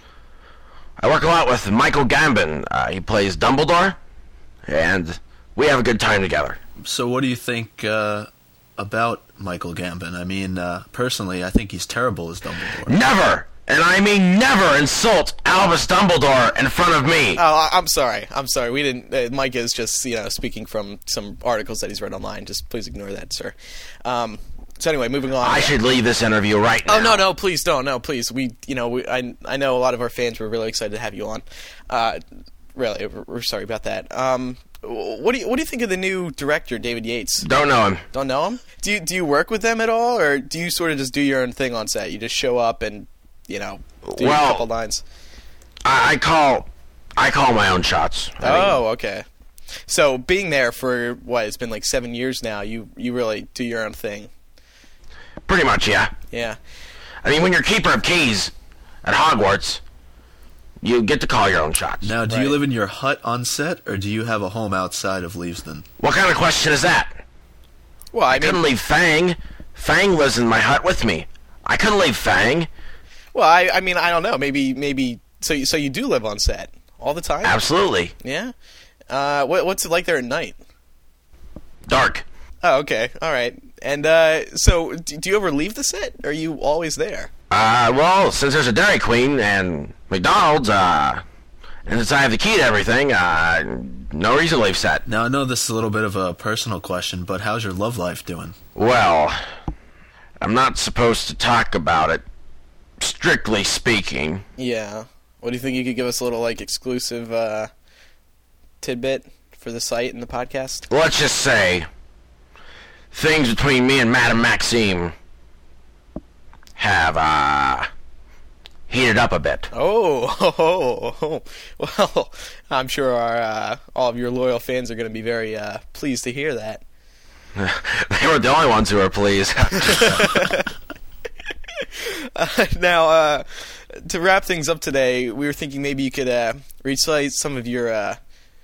I work a lot with Michael Gambon. Uh, he plays Dumbledore, and we have a good time together. So what do you think uh, about Michael Gambon? I mean, uh, personally, I think he's terrible as Dumbledore. Never, and I mean never, insult Albus Dumbledore in front of me. Oh, I- I'm sorry. I'm sorry. We didn't. Uh, Mike is just you know speaking from some articles that he's read online. Just please ignore that, sir. Um, so anyway, moving on. I should leave this interview right now. Oh no, no, please don't. No, please. We, you know, we, I, I know a lot of our fans were really excited to have you on. Uh, really, we're, we're sorry about that. Um, what do you, what do you think of the new director, David Yates? Don't know him. Don't know him? Do you, do you work with them at all, or do you sort of just do your own thing on set? You just show up and, you know, do Well, a couple lines. I, I call, I call my own shots. I mean, Oh, okay. So being there for what it's been like seven years now, you you really do your own thing. pretty much, yeah. Yeah. I mean, when you're keeper of keys at Hogwarts, you get to call your own shots. Now, do Right. you live in your hut on set, or do you have a home outside of Leavesden? What kind of question is that? Well, I I couldn't mean, leave Fang. Fang lives in my hut with me. I couldn't leave Fang. Well, I, I mean, I don't know. Maybe, maybe. So, you, so you do live on set all the time? Absolutely. Yeah. Uh, what, what's it like there at night? Dark. Oh, okay. All right. And uh, so, do, do you ever leave the set? Or are you always there? Uh, well, since there's a Dairy Queen and McDonald's, uh, and since I have the key to everything, uh, no reason to leave set. Now, I know this is a little bit of a personal question, but how's your love life doing? Well, I'm not supposed to talk about it, strictly speaking. Yeah. What do you think you could give us a little, like, exclusive uh, tidbit for the site and the podcast? Let's just say, things between me and Madame Maxime have, uh, heated up a bit. Oh, oh, oh, well, I'm sure our uh, all of your loyal fans are going to be very uh, pleased to hear that. They were the only ones who were pleased. uh, now, uh, to wrap things up today, we were thinking maybe you could uh, recite some of your uh,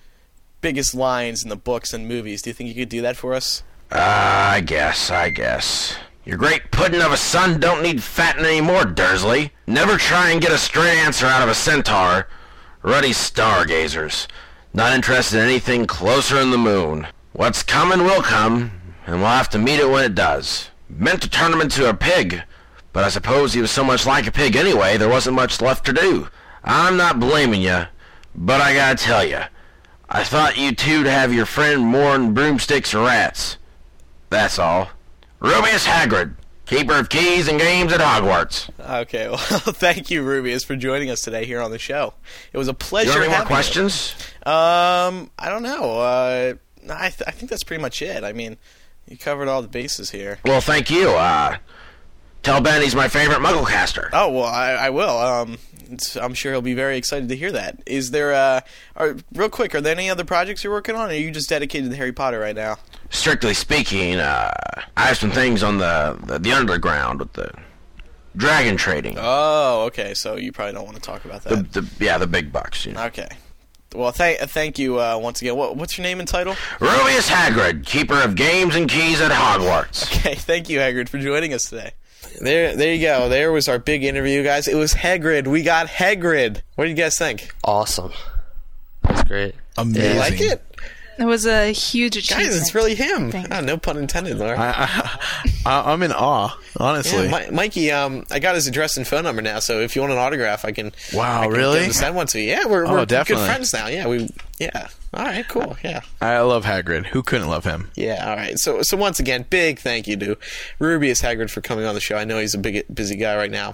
biggest lines in the books and movies. Do you think you could do that for us? Uh, I guess, I guess. Your great puddin' of a son don't need fatting anymore, Dursley. Never try and get a straight answer out of a centaur. Ruddy stargazers. Not interested in anything closer than the moon. What's coming will come, and we'll have to meet it when it does. Meant to turn him into a pig, but I suppose he was so much like a pig anyway, there wasn't much left to do. I'm not blaming you, but I gotta tell you, I thought you two'd have your friend more'n broomsticks or rats. That's all. Rubius Hagrid, keeper of keys and games at Hogwarts. Okay, well, thank you, Rubius, for joining us today here on the show. It was a pleasure You have any more having questions? you. Um, I don't know. Uh, I, th- I think that's pretty much it. I mean, you covered all the bases here. Well, thank you. Uh, tell Ben he's my favorite Mugglecaster. Oh, well, I, I will. Um, it's, I'm sure he'll be very excited to hear that. Is there, uh, are, real quick, are there any other projects you're working on, or are you just dedicated to Harry Potter right now? Strictly speaking, uh, I have some things on the, the the underground with the dragon trading. Oh, okay, so you probably don't want to talk about that. The, the yeah, the big bucks. You know. Okay. Well, thank thank you uh, once again. What, what's your name and title? Rubius Hagrid, keeper of games and keys at Hogwarts. Okay, thank you, Hagrid, for joining us today. There, there you go. There was our big interview, guys. It was Hagrid. We got Hagrid. What do you guys think? Awesome. That was great. Amazing. You like it? It was a huge achievement. Guys, it's really him. Thanks. Oh, no pun intended, Laura. I, I, I'm in awe, honestly. Yeah, Mi- Mikey, um, I got his address and phone number now, so if you want an autograph, I can. Wow, I can really? get him to send one to you. Yeah, we're, Oh, we're good definitely. friends now. Yeah, we. Yeah. All right. Cool. Yeah. I love Hagrid. Who couldn't love him? Yeah. All right. So, so once again, big thank you to Rubius Hagrid for coming on the show. I know he's a big, busy guy right now.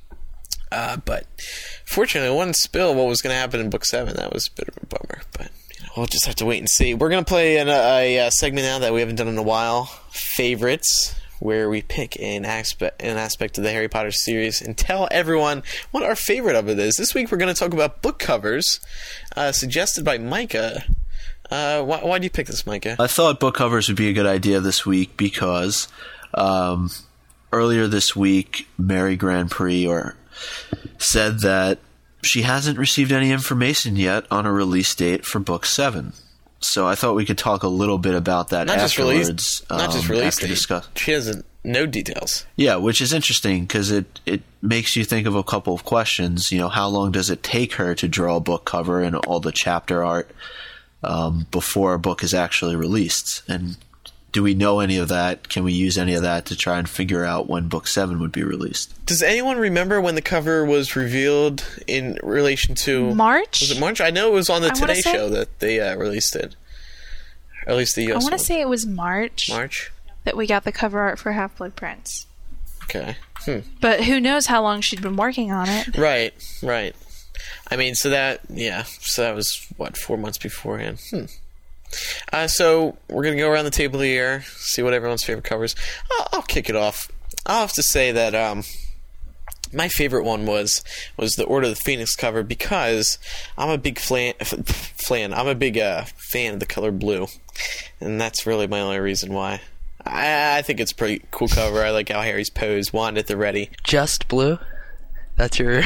Uh, but fortunately, I wouldn't spill what was going to happen in book seven. That was a bit of a bummer, but. We'll just have to wait and see. We're going to play an, a, a segment now that we haven't done in a while, Favorites, where we pick an aspect, an aspect of the Harry Potter series and tell everyone what our favorite of it is. This week we're going to talk about book covers, uh, suggested by Micah. Uh, why, why do you pick this, Micah? I thought book covers would be a good idea this week because um, earlier this week, Mary Grand Prix or said that she hasn't received any information yet on a release date for book seven. So I thought we could talk a little bit about that Not just afterwards. release, not just um, release after date. discuss- She doesn't know details. Yeah, which is interesting because it, it makes you think of a couple of questions. You know, how long does it take her to draw a book cover and all the chapter art um, before a book is actually released? And do we know any of that? Can we use any of that to try and figure out when book seven would be released? Does anyone remember when the cover was revealed in relation to March? Was it March? I know it was on the I wanna Today say- Show that they uh, released it. Or at least the U S I want one. to say it was March, March. that we got the cover art for Half-Blood Prince. Okay. Hmm. But who knows how long she'd been working on it. Right. Right. I mean, so that yeah. So that was what four months beforehand. Hmm. Uh, so we're gonna go around the table here, see what everyone's favorite covers. I'll, I'll kick it off. I'll have to say that um, my favorite one was was the Order of the Phoenix cover because I'm a big flan. flan I'm a big uh, fan of the color blue, and that's really my only reason why. I, I think it's a pretty cool cover. I like how Harry's posed, wand at the ready. Just blue? That's your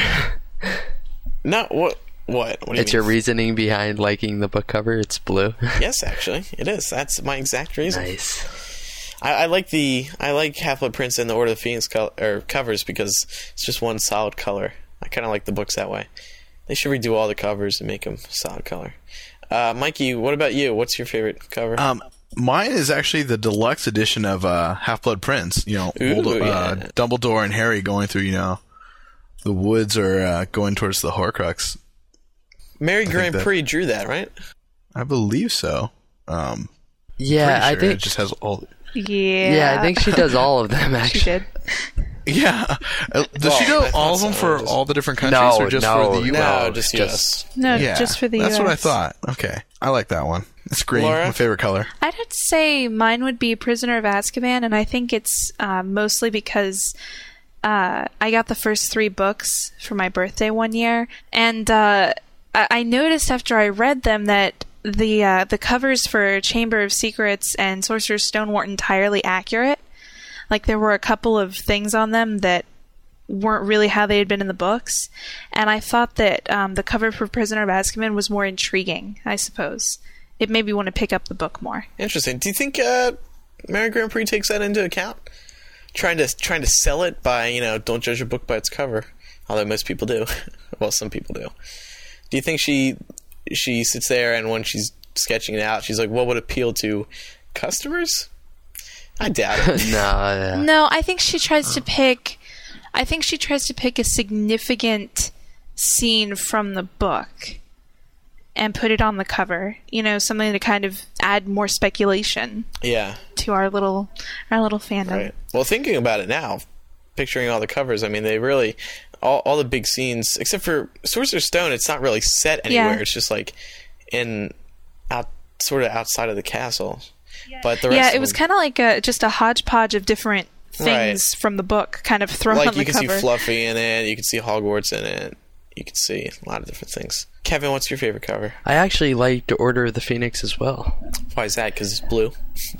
No, what? What? What do you it's mean? your reasoning behind liking the book cover? It's blue? Yes, actually, it is. That's my exact reason. Nice. I, I like the I like Half-Blood Prince and the Order of the Phoenix co- or covers because it's just one solid color. I kind of like the books that way. They should redo all the covers and make them solid color. Uh, Mikey, what about you? What's your favorite cover? Um, mine is actually the deluxe edition of uh, Half-Blood Prince. You know, Ooh, old, uh, yeah. Dumbledore and Harry going through, you know, the woods or uh, going towards the Horcrux. Mary think Grand that- Prix drew that, right? I believe so. Um, Yeah, pretty I sure think. it just has all. Yeah. Yeah, I think she does all of them. she Actually, did. Yeah, Uh, does she do Well, I all of thought them so, for just- all the different countries, No, or just no, for the U S? No, No, just just- U S. No, Yeah, just for the that's U S. what I thought. Okay, I like that one. It's green, Laura? my favorite color. I'd have to say mine would be Prisoner of Azkaban, and I think it's uh, mostly because uh, I got the first three books for my birthday one year, and uh, I-, I noticed after I read them that the uh, the covers for Chamber of Secrets and Sorcerer's Stone weren't entirely accurate. Like there were a couple of things on them that weren't really how they had been in the books, and I thought that um, the cover for Prisoner of Azkaban was more intriguing, I suppose. It made me want to pick up the book more. Interesting. Do you think uh, Mary Grand Prix takes that into account? Trying to trying to sell it by, you know, don't judge a book by its cover, although most people do. Well, some people do. Do you think she she sits there and when she's sketching it out, she's like, what would appeal to customers? I doubt it. no, yeah. No, I think she tries to pick. I think she tries to pick a significant scene from the book and put it on the cover. You know, something to kind of add more speculation Yeah. to our little our little fandom. Right. Well, thinking about it now, picturing all the covers, I mean, they really all all the big scenes, except for Sorcerer's Stone, it's not really set anywhere. Yeah. It's just like in out sort of outside of the castle. But the rest Yeah, of it was them, kind of like a, just a hodgepodge of different things Right. from the book, kind of thrown like on the you can cover. see Fluffy in it, you can see Hogwarts in it, you can see a lot of different things. Kevin, what's your favorite cover? I actually liked Order of the Phoenix as well. Why is that? Because it's blue.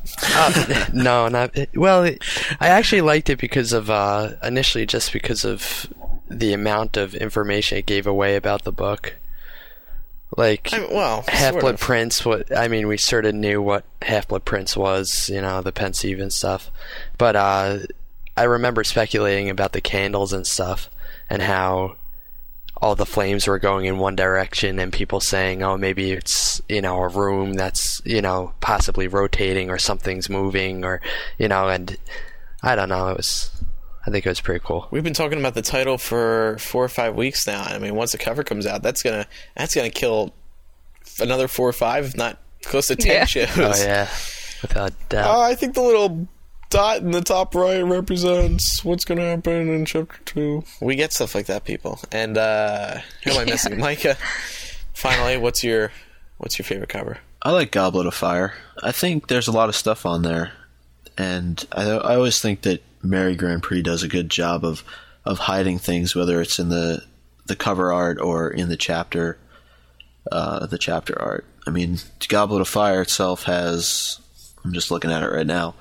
No, not well. It, I actually liked it because of uh, initially just because of the amount of information it gave away about the book. Like I mean, well, Half sort Blood of. Prince. What I mean, we sort of knew what Half Blood Prince was, you know, the Pensieve and stuff. But uh, I remember speculating about the candles and stuff, and how all the flames were going in one direction, and people saying, "Oh, maybe it's, you know, a room that's, you know, possibly rotating, or something's moving, or, you know." And I don't know. It was, I think it was pretty cool. We've been talking about the title for four or five weeks now. I mean, once the cover comes out, that's gonna that's gonna kill another four or five, if not close to ten Yeah. shows. Oh yeah, without doubt. Uh, I think the little dot in the top right represents what's going to happen in chapter two. We get stuff like that, people. And uh, who am I missing? Micah. Finally, what's your what's your favorite cover? I like Goblet of Fire. I think there's a lot of stuff on there, and I, I always think that Mary Grand Prix does a good job of, of hiding things, whether it's in the the cover art or in the chapter uh, the chapter art. I mean, Goblet of Fire itself has, I'm just looking at it right now,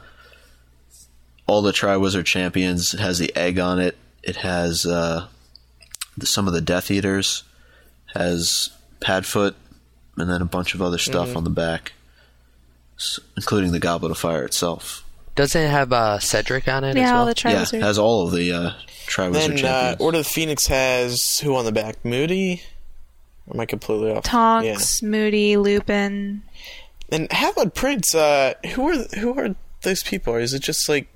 all the Triwizard Champions. It has the egg on it. It has uh, the, some of the Death Eaters. Has Padfoot, and then a bunch of other stuff Mm-hmm. on the back, s- including the Goblet of Fire itself. Doesn't it have uh, Cedric on it as Yeah, well? all the Yeah, Triwizard. it has all of the uh, Triwizard Then uh, Champions. Order of the Phoenix has who on the back? Moody? Or am I completely off? Tonks, Moody, Lupin. Yeah. And Half-Blood Prince, uh, who are who are those people? Or is it just like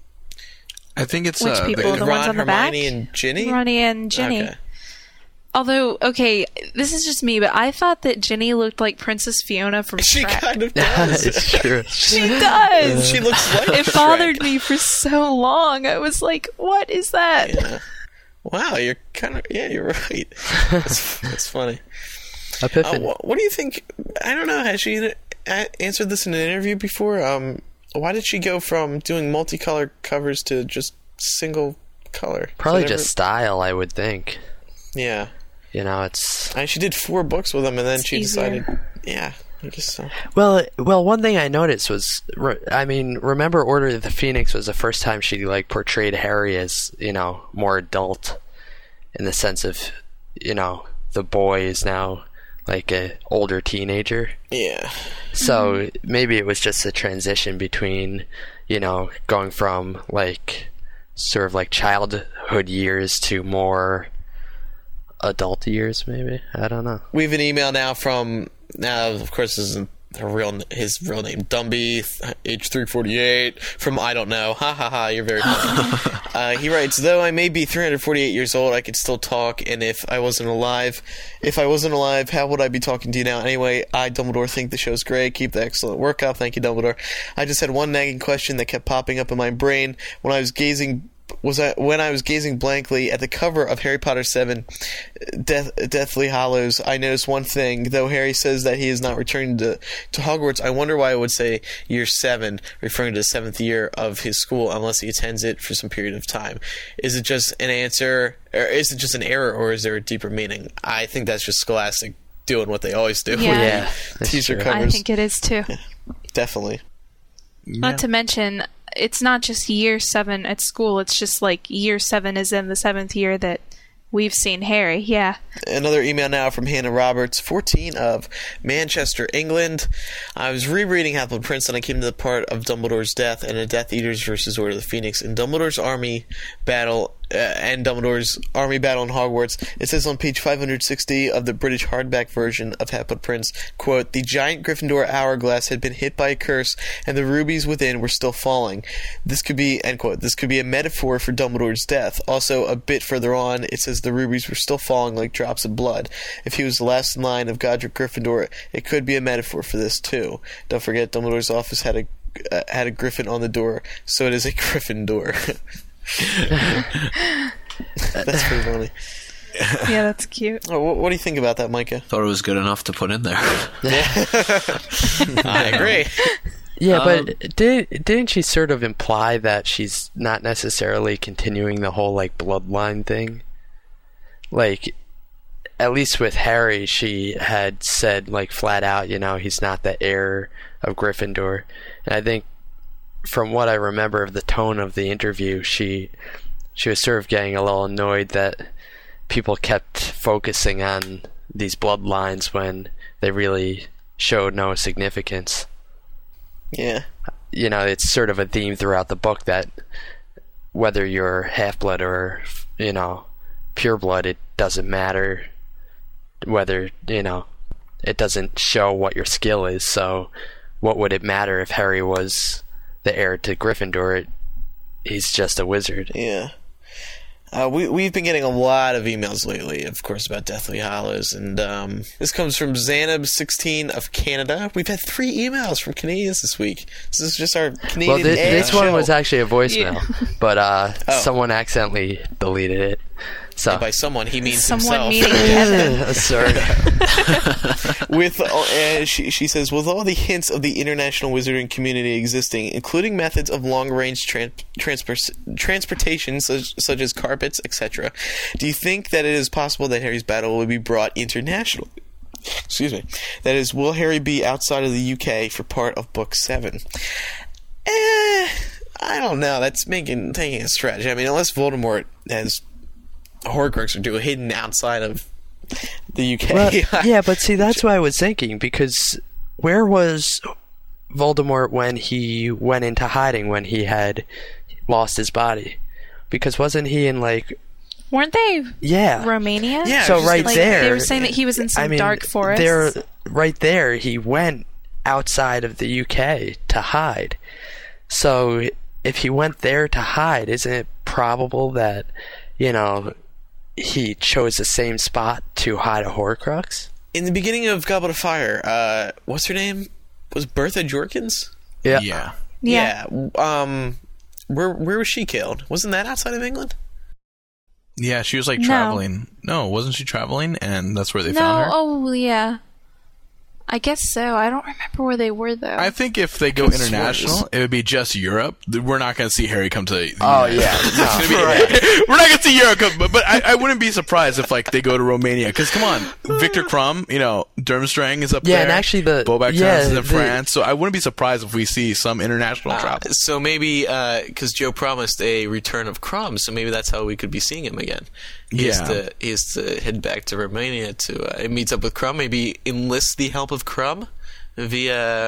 I think it's Which uh, people? the- The Ron, ones on the Hermione, back? and Ginny? Ronnie and Ginny. Okay. Although, okay, this is just me, but I thought that Ginny looked like Princess Fiona from She Shrek. kind of does. It's true. She does! She looks like It Shrek. bothered me for so long. I was like, what is that? Yeah. Wow, you're kind of yeah, you're right. That's, that's funny. Uh, Epiphany. what, what do you think? I don't know. Has she a- answered this in an interview before? Um, why did she go from doing multicolor covers to just single color? Is Probably that ever- just style, I would think. yeah. You know, it's And she did four books with them, and then It's she easier. decided, yeah, I guess so. well. Well, one thing I noticed was, re- I mean, remember Order of the Phoenix was the first time she like portrayed Harry as, you know, more adult, in the sense of, you know, the boy is now like a older teenager. Yeah. So maybe it was just a transition between, you know, going from like sort of like childhood years to more adult years, maybe. I don't know. We have an email now from, now of course this isn't her real, his real name, Dumby, age three forty-eight, from I don't know. Ha ha ha, you're very funny. uh, he writes, though I may be three hundred forty-eight years old, I could still talk, and if I wasn't alive, if I wasn't alive, how would I be talking to you now? Anyway, I, Dumbledore, think the show's great. Keep the excellent work up. Thank you, Dumbledore. I just had one nagging question that kept popping up in my brain when I was gazing was I, when I was gazing blankly at the cover of Harry Potter seven, Death, Deathly Hallows. I noticed one thing. Though Harry says that he is not returning to, to Hogwarts, I wonder why it would say year seven, referring to the seventh year of his school, unless he attends it for some period of time. Is it just an answer, or is it just an error, or is there a deeper meaning? I think that's just Scholastic doing what they always do. Yeah, Yeah, that's teaser true. covers. I think it is too. Definitely. Not to mention, it's not just year seven at school. It's just like year seven is in the seventh year that we've seen Harry. Yeah. Another email now from Hannah Roberts, fourteen, of Manchester, England. I was rereading Half-Blood Prince and I came to the part of Dumbledore's death and the Death Eaters versus Order of the Phoenix. In Dumbledore's army battle uh, and Dumbledore's army battle in Hogwarts, it says on page five hundred sixty of the British hardback version of Half-Blood Prince, quote, the giant Gryffindor hourglass had been hit by a curse and the rubies within were still falling. This could be, end quote, this could be a metaphor for Dumbledore's death. Also, a bit further on, it says the rubies were still falling like drops of blood. If he was the last in line of Godric Gryffindor, it could be a metaphor for this too. Don't forget, Dumbledore's office had a uh, had a griffin on the door, so it is a Griffin door. That's pretty funny. Yeah, that's cute. Oh, what, what do you think about that, Micah? Thought it was good enough to put in there. I agree. Yeah, but Um, did, didn't she sort of imply that she's not necessarily continuing the whole, like, bloodline thing? Like, at least with Harry, she had said, like, flat out, you know, he's not the heir of Gryffindor. And I think, from what I remember of the tone of the interview, she she was sort of getting a little annoyed that people kept focusing on these bloodlines when they really showed no significance. Yeah. You know, it's sort of a theme throughout the book that whether you're half-blood or, you know, pure-blood, it doesn't matter whether, you know, it doesn't show what your skill is. So what would it matter if Harry was the heir to Gryffindor? It, he's just a wizard. Yeah. Uh, we, we've been getting a lot of emails lately, of course, about Deathly Hallows, and um, this comes from Zanab sixteen of Canada. We've had three emails from Canadians this week. This is just our Canadian Well, thi- Ed this one show. was actually a voicemail, Yeah. but uh, Oh. someone accidentally deleted it. So And by someone, he means Someone himself. meeting Kevin. sorry. With uh, she, she says, with all the hints of the international wizarding community existing, including methods of long-range tran- transpor- transportation, such, such as carpets, et cetera, do you think that it is possible that Harry's battle will be brought international? Excuse me. That is, will Harry be outside of the U K for part of Book Seven? Eh, I don't know. That's making taking a stretch. I mean, unless Voldemort has Horcrux or two hidden outside of the U K. Well, yeah, but see, that's what I was thinking, because where was Voldemort when he went into hiding when he had lost his body? Because wasn't he in, like... Weren't they Yeah. Romania? Yeah, So I was just right Like, there... they were saying that he was in some I mean, dark forest. There, right there, he went outside of the U K to hide. So if he went there to hide, isn't it probable that, you know, he chose the same spot to hide a Horcrux? In the beginning of Goblet of Fire, uh, what's her name? Was Bertha Jorkins? Yeah. Yeah. Yeah. Yeah. Um, where where was she killed? Wasn't that outside of England? Yeah, she was like No. traveling. No, wasn't she traveling? And that's where they No, found her? oh, yeah. I guess so. I don't remember where they were, though. I think if they go could've sworn it international, was- it would be just Europe. We're not going to see Harry come to the Oh, United yeah. States. No, It's gonna be- We're not going to see Europe come, but, but I, I wouldn't be surprised if like they go to Romania. Because come on, Victor Crumb, you know, Durmstrang is up Yeah, there. and actually the- Bobak yeah, is in the- France. So I wouldn't be surprised if we see some international Uh, travel. so maybe because Joe promised a return of Crumb, so maybe that's how we could be seeing him again. He has Yeah. to he has to head back to Romania to uh, meet up with Crumb. Maybe enlist the help of Crumb via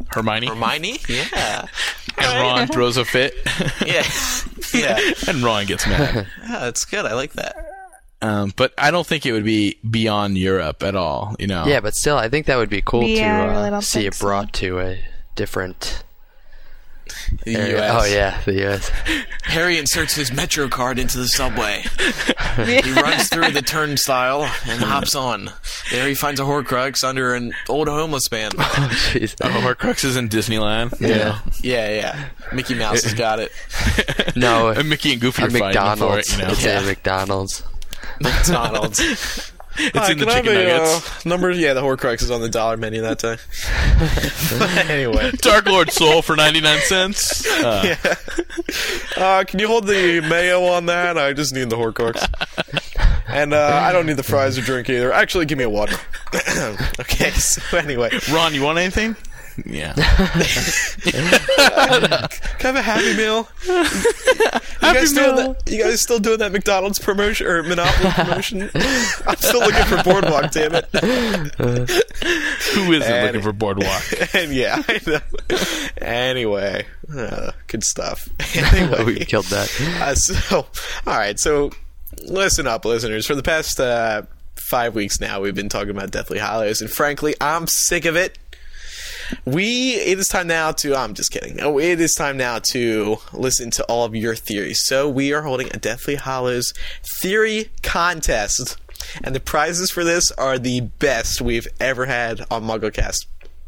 Hermione. Hermione, yeah. And Ron throws a fit. Yeah. Yeah. And Ron gets mad. Yeah, that's good. I like that. Um, but I don't think it would be beyond Europe at all, you know. Yeah, but still, I think that would be cool Yeah, I to really uh, don't see think it so. brought to a different The area. U S Oh yeah, the U S Harry inserts his Metro card into the subway. He runs through the turnstile and hops on. There he finds a Horcrux under an old homeless man. Jeez. Oh, Horcrux is in Disneyland. Yeah. Yeah, yeah. Mickey Mouse has got it. No, And Mickey and Goofy a are fighting for McDonald's. it, you know. It's Yeah. a McDonald's. McDonald's. It's in the chicken nuggets. uh, number, yeah, the Horcrux is on the dollar menu that day. But anyway. Dark Lord Soul for ninety-nine cents. Uh, Uh, can you hold the mayo on that? I just need the Horcrux. And uh, I don't need the fries or drink either. Actually, give me a water. Okay, so anyway. Ron, you want anything? Yeah. Can I have a Happy Meal? You guys, still Meal. that, you guys still doing that McDonald's promotion or Monopoly promotion? I'm still looking for Boardwalk, damn it. Who isn't And- looking for Boardwalk? And yeah, I know. Anyway, uh, good stuff. Anyway, We killed that. Uh, so, all right. So, listen up, listeners. For the past uh, five weeks now, we've been talking about Deathly Hallows, and frankly, I'm sick of it. We, it is time now to, I'm just kidding. Oh, it is time now to listen to all of your theories. So, we are holding a Deathly Hallows theory contest, and the prizes for this are the best we've ever had on MuggleCast.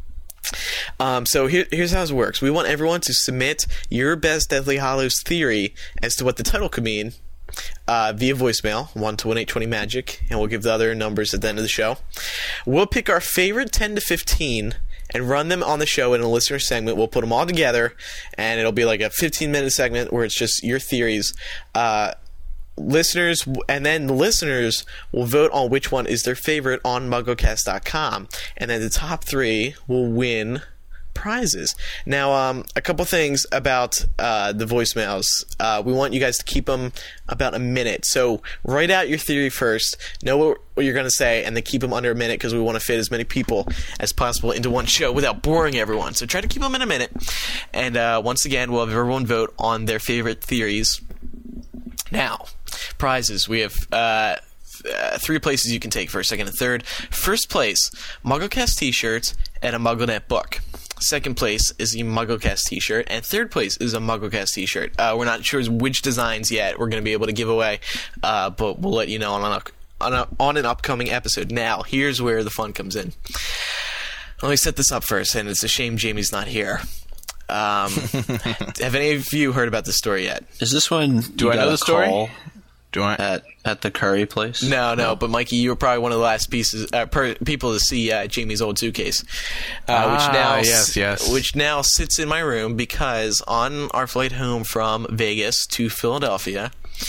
Um, so here, here's how this works. We want everyone to submit your best Deathly Hallows theory as to what the title could mean uh, via voicemail, one to one eight twenty magic, and we'll give the other numbers at the end of the show. We'll pick our favorite ten to fifteen and run them on the show in a listener segment. We'll put them all together, and it'll be like a fifteen minute segment where it's just your theories. Uh, listeners, and then the listeners will vote on which one is their favorite on MuggleCast dot com, and then the top three will win prizes. Now, um, a couple things about uh, the voicemails. Uh, we want you guys to keep them about a minute. So write out your theory first, know what, what you're going to say, and then keep them under a minute because we want to fit as many people as possible into one show without boring everyone. So try to keep them in a minute. And uh, once again, we'll have everyone vote on their favorite theories. Now, prizes. We have uh, uh, three places you can take: first, second, and third. First place, MuggleCast t-shirts and a MuggleNet book. Second place is a MuggleCast t-shirt, and third place is a MuggleCast t-shirt. Uh, we're not sure which designs yet we're going to be able to give away, uh, but we'll let you know on an, on, a, on an upcoming episode. Now, here's where the fun comes in. Let me set this up first, and it's a shame Jamie's not here. Um, have any of you heard about this story yet? Is this when Do you I know got the a story? call Do I? at at the curry place? No, no, but Mikey, you were probably one of the last pieces uh, per, people to see uh, Jamie's old suitcase, uh, which Ah, now yes, yes. which now sits in my room because on our flight home from Vegas to Philadelphia,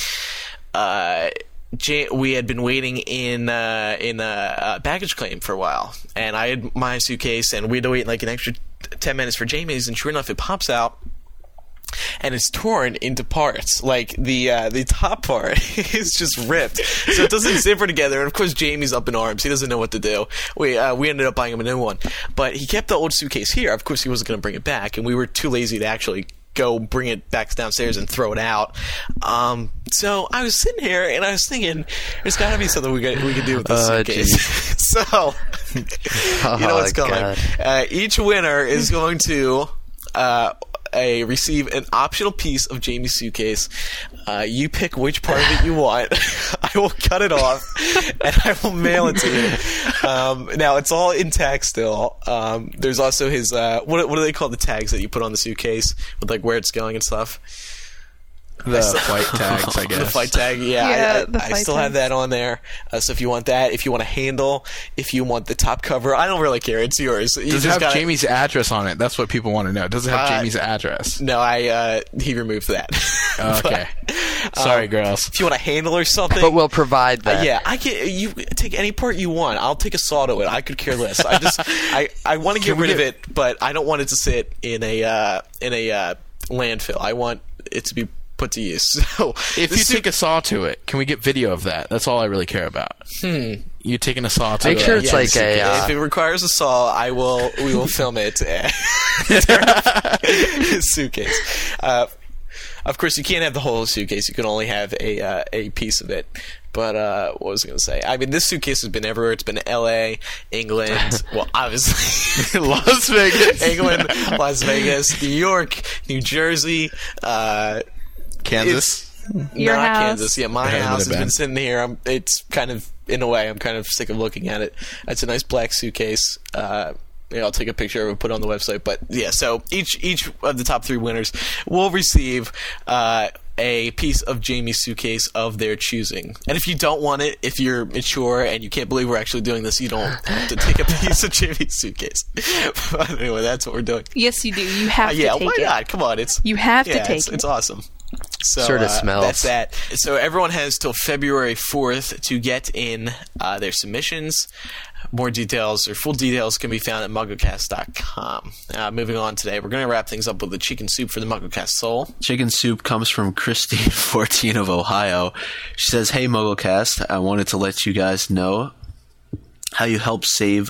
uh, J- we had been waiting in uh, in a, a baggage claim for a while, and I had my suitcase, and we had to wait like an extra t- ten minutes for Jamie's, and sure enough, it pops out. And it's torn into parts. Like the uh, the top part is just ripped, so it doesn't zipper together. And of course, Jamie's up in arms. He doesn't know what to do. We uh, we ended up buying him a new one, but he kept the old suitcase here. Of course, he wasn't going to bring it back, and we were too lazy to actually go bring it back downstairs and throw it out. Um, so I was sitting here and I was thinking, there's got to be something we could we could do with this Oh, suitcase. So you know what's Oh, coming. God. Uh, each winner is going to. Uh, A, receive an optional piece of Jamie's suitcase. Uh, you pick which part of it you want. I will cut it off and I will mail it to you. Um, now it's all intact still. Um, there's also his uh, what what do they call the tags that you put on the suitcase with like where it's going and stuff? The flight tags, I guess. The flight tag, yeah. Yeah, I, I, the I flight still have tags. that on there. Uh, so if you want that, if you want a handle, if you want the top cover, I don't really care. It's yours. You Does it just have gotta- Jamie's address on it? That's what people want to know. Does it have Uh, Jamie's address? No, I uh, he removed that. Okay. But, Sorry, um, girls. If you want a handle or something, But we'll provide Uh, that. yeah, I can. You take any part you want. I'll take a saw to it. I could care less. I just, I, I want to get Can we rid of get- it, but I don't want it to sit in a uh, in a uh, landfill. I want it to be put to use. So If this you suit- take a saw to it, can we get video of that? That's all I really care about. you taking a saw to Make the- sure it's Yeah, like a. Uh, if it requires a saw, I will. We will film it. Suitcase. Uh, of course, you can't have the whole suitcase. You can only have a uh, a piece of it. But uh, what was I going to say? I mean, this suitcase has been everywhere. It's been L A, England. Well, obviously, Las Vegas, England, Las Vegas, New York, New Jersey, uh, Kansas. Your not house. Kansas. Yeah, my It hasn't house has been been bad. sitting here. I'm, it's kind of, in a way, I'm kind of sick of looking at it. It's a nice black suitcase. Uh, yeah, I'll take a picture of it and put it on the website. But yeah, so each each of the top three winners will receive uh, a piece of Jamie's suitcase of their choosing. And if you don't want it, if you're mature and you can't believe we're actually doing this, you don't have to take a piece of Jamie's suitcase. But anyway, that's what we're doing. Yes, you do. You have Uh, to yeah, take why it. not? Come on, it's You have yeah, to take it's, it. it's awesome. So, Sort of uh, smells. That's that. So everyone has till February fourth to get in uh, their submissions. More details or full details can be found at MuggleCast dot com. Uh, moving on today, we're going to wrap things up with the chicken soup for the MuggleCast soul. Chicken soup comes from Christine fourteen of Ohio. She says, "Hey MuggleCast, I wanted to let you guys know how you helped save,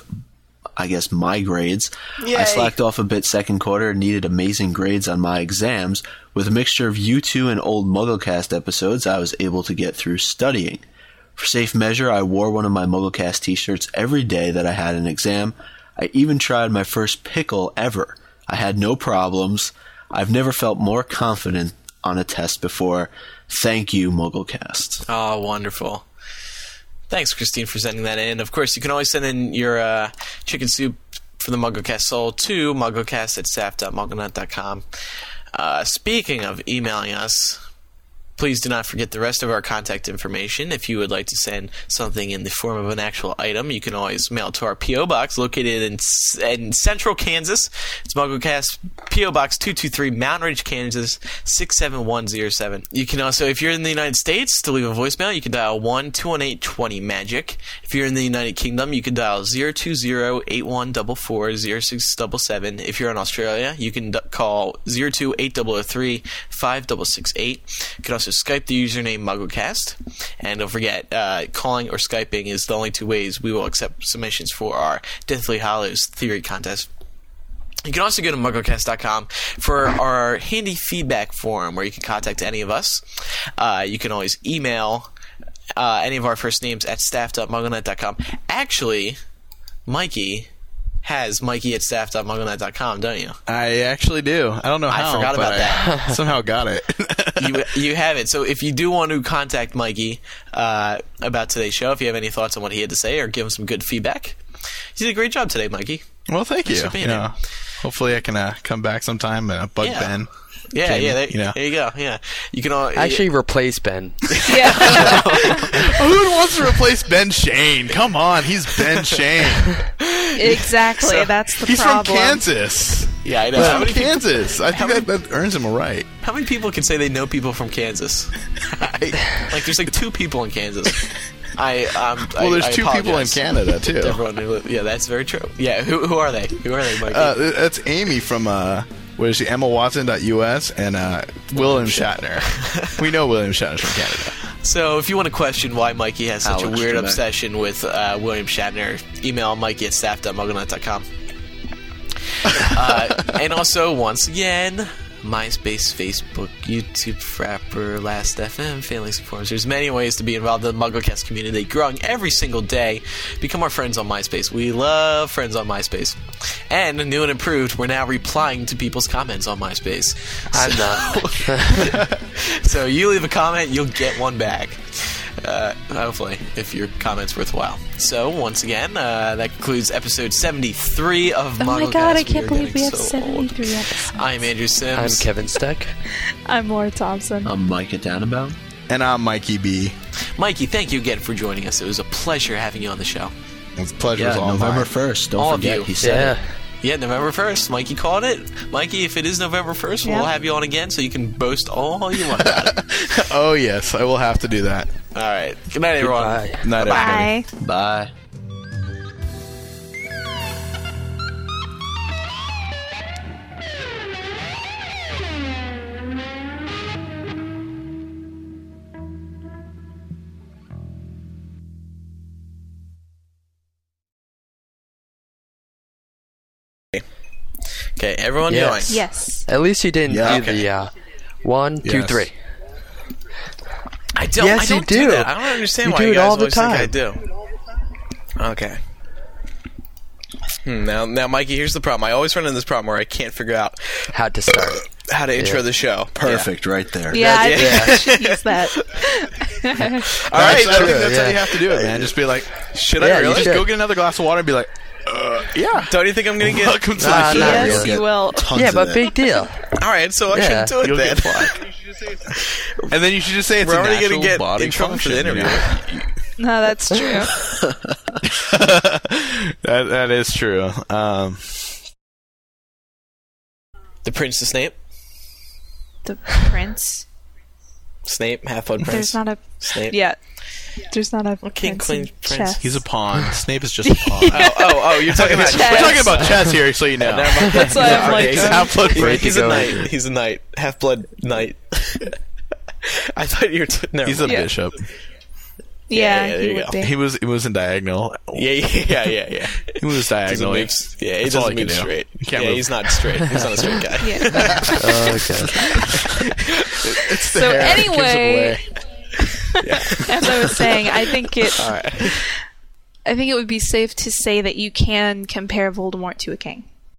I guess, my grades. Yay. I slacked off a bit second quarter and needed amazing grades on my exams. With a mixture of you two and old MuggleCast episodes, I was able to get through studying. For safe measure, I wore one of my MuggleCast t-shirts every day that I had an exam. I even tried my first pickle ever. I had no problems. I've never felt more confident on a test before. Thank you, MuggleCast." Oh, wonderful. Thanks, Christine, for sending that in. Of course, you can always send in your uh, chicken soup for the MuggleCast soul to MuggleCast at staff dot mugglenet dot com. Uh, speaking of emailing us, please do not forget the rest of our contact information. If you would like to send something in the form of an actual item, you can always mail it to our P O Box located in, in Central Kansas. It's MuggleCast, P O Box two two three, Mountain Ridge, Kansas, six seven one zero seven. You can also, if you're in the United States, to leave a voicemail, you can dial one two one eight two zero MAGIC. If you're in the United Kingdom, you can dial zero two zero eight one four four zero six seven seven. If you're in Australia, you can d- call zero two eight zero zero three five six six eight. You can also Skype the username MuggleCast. And don't forget, uh, calling or Skyping is the only two ways we will accept submissions for our Deathly Hallows theory contest. You can also go to MuggleCast dot com for our handy feedback form where you can contact any of us. Uh, you can always email uh, any of our first names at staff dot mugglenet dot com. Actually, Mikey has Mikey at staff dot mugglenet dot com, don't you? I actually do. I don't know I how. forgot but about I that. somehow got it. you you have it. So if you do want to contact Mikey uh, about today's show, if you have any thoughts on what he had to say or give him some good feedback, you did a great job today, Mikey. Well, thank Thanks you. for being You know, hopefully I can uh, come back sometime and uh, bug Yeah. Ben. Yeah, Jamie, yeah, there you know. there you go. Yeah, you can all Actually, replace Ben. Yeah. Who wants to replace Ben Shane? Come on, he's Ben Shane. Exactly. That's the He's problem. from Kansas. Yeah, I know. He's How from many, people, Kansas. I how think that, that earns him a right. how many people can say they know people from Kansas? Like, there's like two people in Kansas. I um. Well, I, there's I two people in apologize Canada to too. everyone who, yeah, that's very true. Yeah, who who are they? Who are they, Mikey? Uh, that's Amy from uh, what is she? Emma Watson dot U S and uh, William Shatner. We know William Shatner's from Canada. So if you want to question why Mikey has such Alex a weird Trebek. obsession with uh, William Shatner, email Mikey at staff dot mugglenet dot com. uh, and also, once again, MySpace, Facebook, YouTube, Frapper, Last F M, Phalanx Forums. There's many ways to be involved in the MuggleCast community, growing every single day. Become our friends on MySpace. We love friends on MySpace. And new and improved, we're now replying to people's comments on MySpace. I'm not. So you leave a comment, you'll get one back. Uh, hopefully, if your comment's worthwhile. So, once again, uh, that concludes episode seventy-three of Oh my MuggleCast. god, I can't are believe we getting have so old. seventy-three episodes. I'm Andrew Sims. I'm Kevin Steck. I'm Laura Thompson. I'm Micah Tannenbaum. And I'm Mikey B. Mikey, thank you again for joining us. It was a pleasure having you on the show. It's a pleasure. Yeah, all November mine. first. Don't All of forget, you. he said Yeah. it. Yeah, November first. Mikey called it. Mikey, if it is November first, Yeah. we'll have you on again so you can boast all you want about it. Oh yes, I will have to do that. All right. Good night, everyone. Bye. Night, everybody. Bye. Bye. Okay, everyone Yes. join. Yes. At least you didn't Yeah. do the uh, one, two, Yes. three. I don't. Yes, I don't you do. that. I don't understand You why do you it guys all the always think I time. do. Okay. Hmm, now, now, Mikey, here's the problem. I always run into this problem where I can't figure out Had to start. how to intro Yeah. the show. Perfect, right there. Yeah, I Yeah. think I should use that. All right, That's- I so- think that's how yeah. you have to do it, man. Just be like, should Yeah, I you really? just should. go get another glass of water and be like, uh, yeah. Don't you think I'm gonna get? Welcome to Nah, the not show. Yes, really. you will. Tons Yeah, of but it. big deal. All right, so I Yeah. shouldn't do it You'll then. get flack. And then you should just say it's We're a already natural gonna get body in trouble for the function, you interview. know? No, that's true. that that is true. Um, The Prince of Snape. The prince. Snape, Half-Blood Prince. There's not a. Snape. Yeah. There's not a King, prince queen, in prince. chess. he's a pawn. Snape is just a pawn. Oh, oh, oh! You're talking about Chess. We're chess. talking about chess here, so you know. Never mind. That's why I'm like, he's um, Half-Blood he's, Prince. he's a Go knight. into- He's a knight. Half-Blood knight. I thought you were. T- no, He's a Yeah. bishop. Yeah, yeah, there he you would go. be. He was he was in diagonal. yeah, yeah, yeah, yeah. He was Doesn't diagonal. move, yeah, he That's all doesn't he move can do. straight. He can't yeah, move. he's not straight. He's not a straight guy. Yeah. Okay. It's the So hair that gives it anyway- away. As I was saying, I think it. All right. I think it would be safe to say that you can compare Voldemort to a king.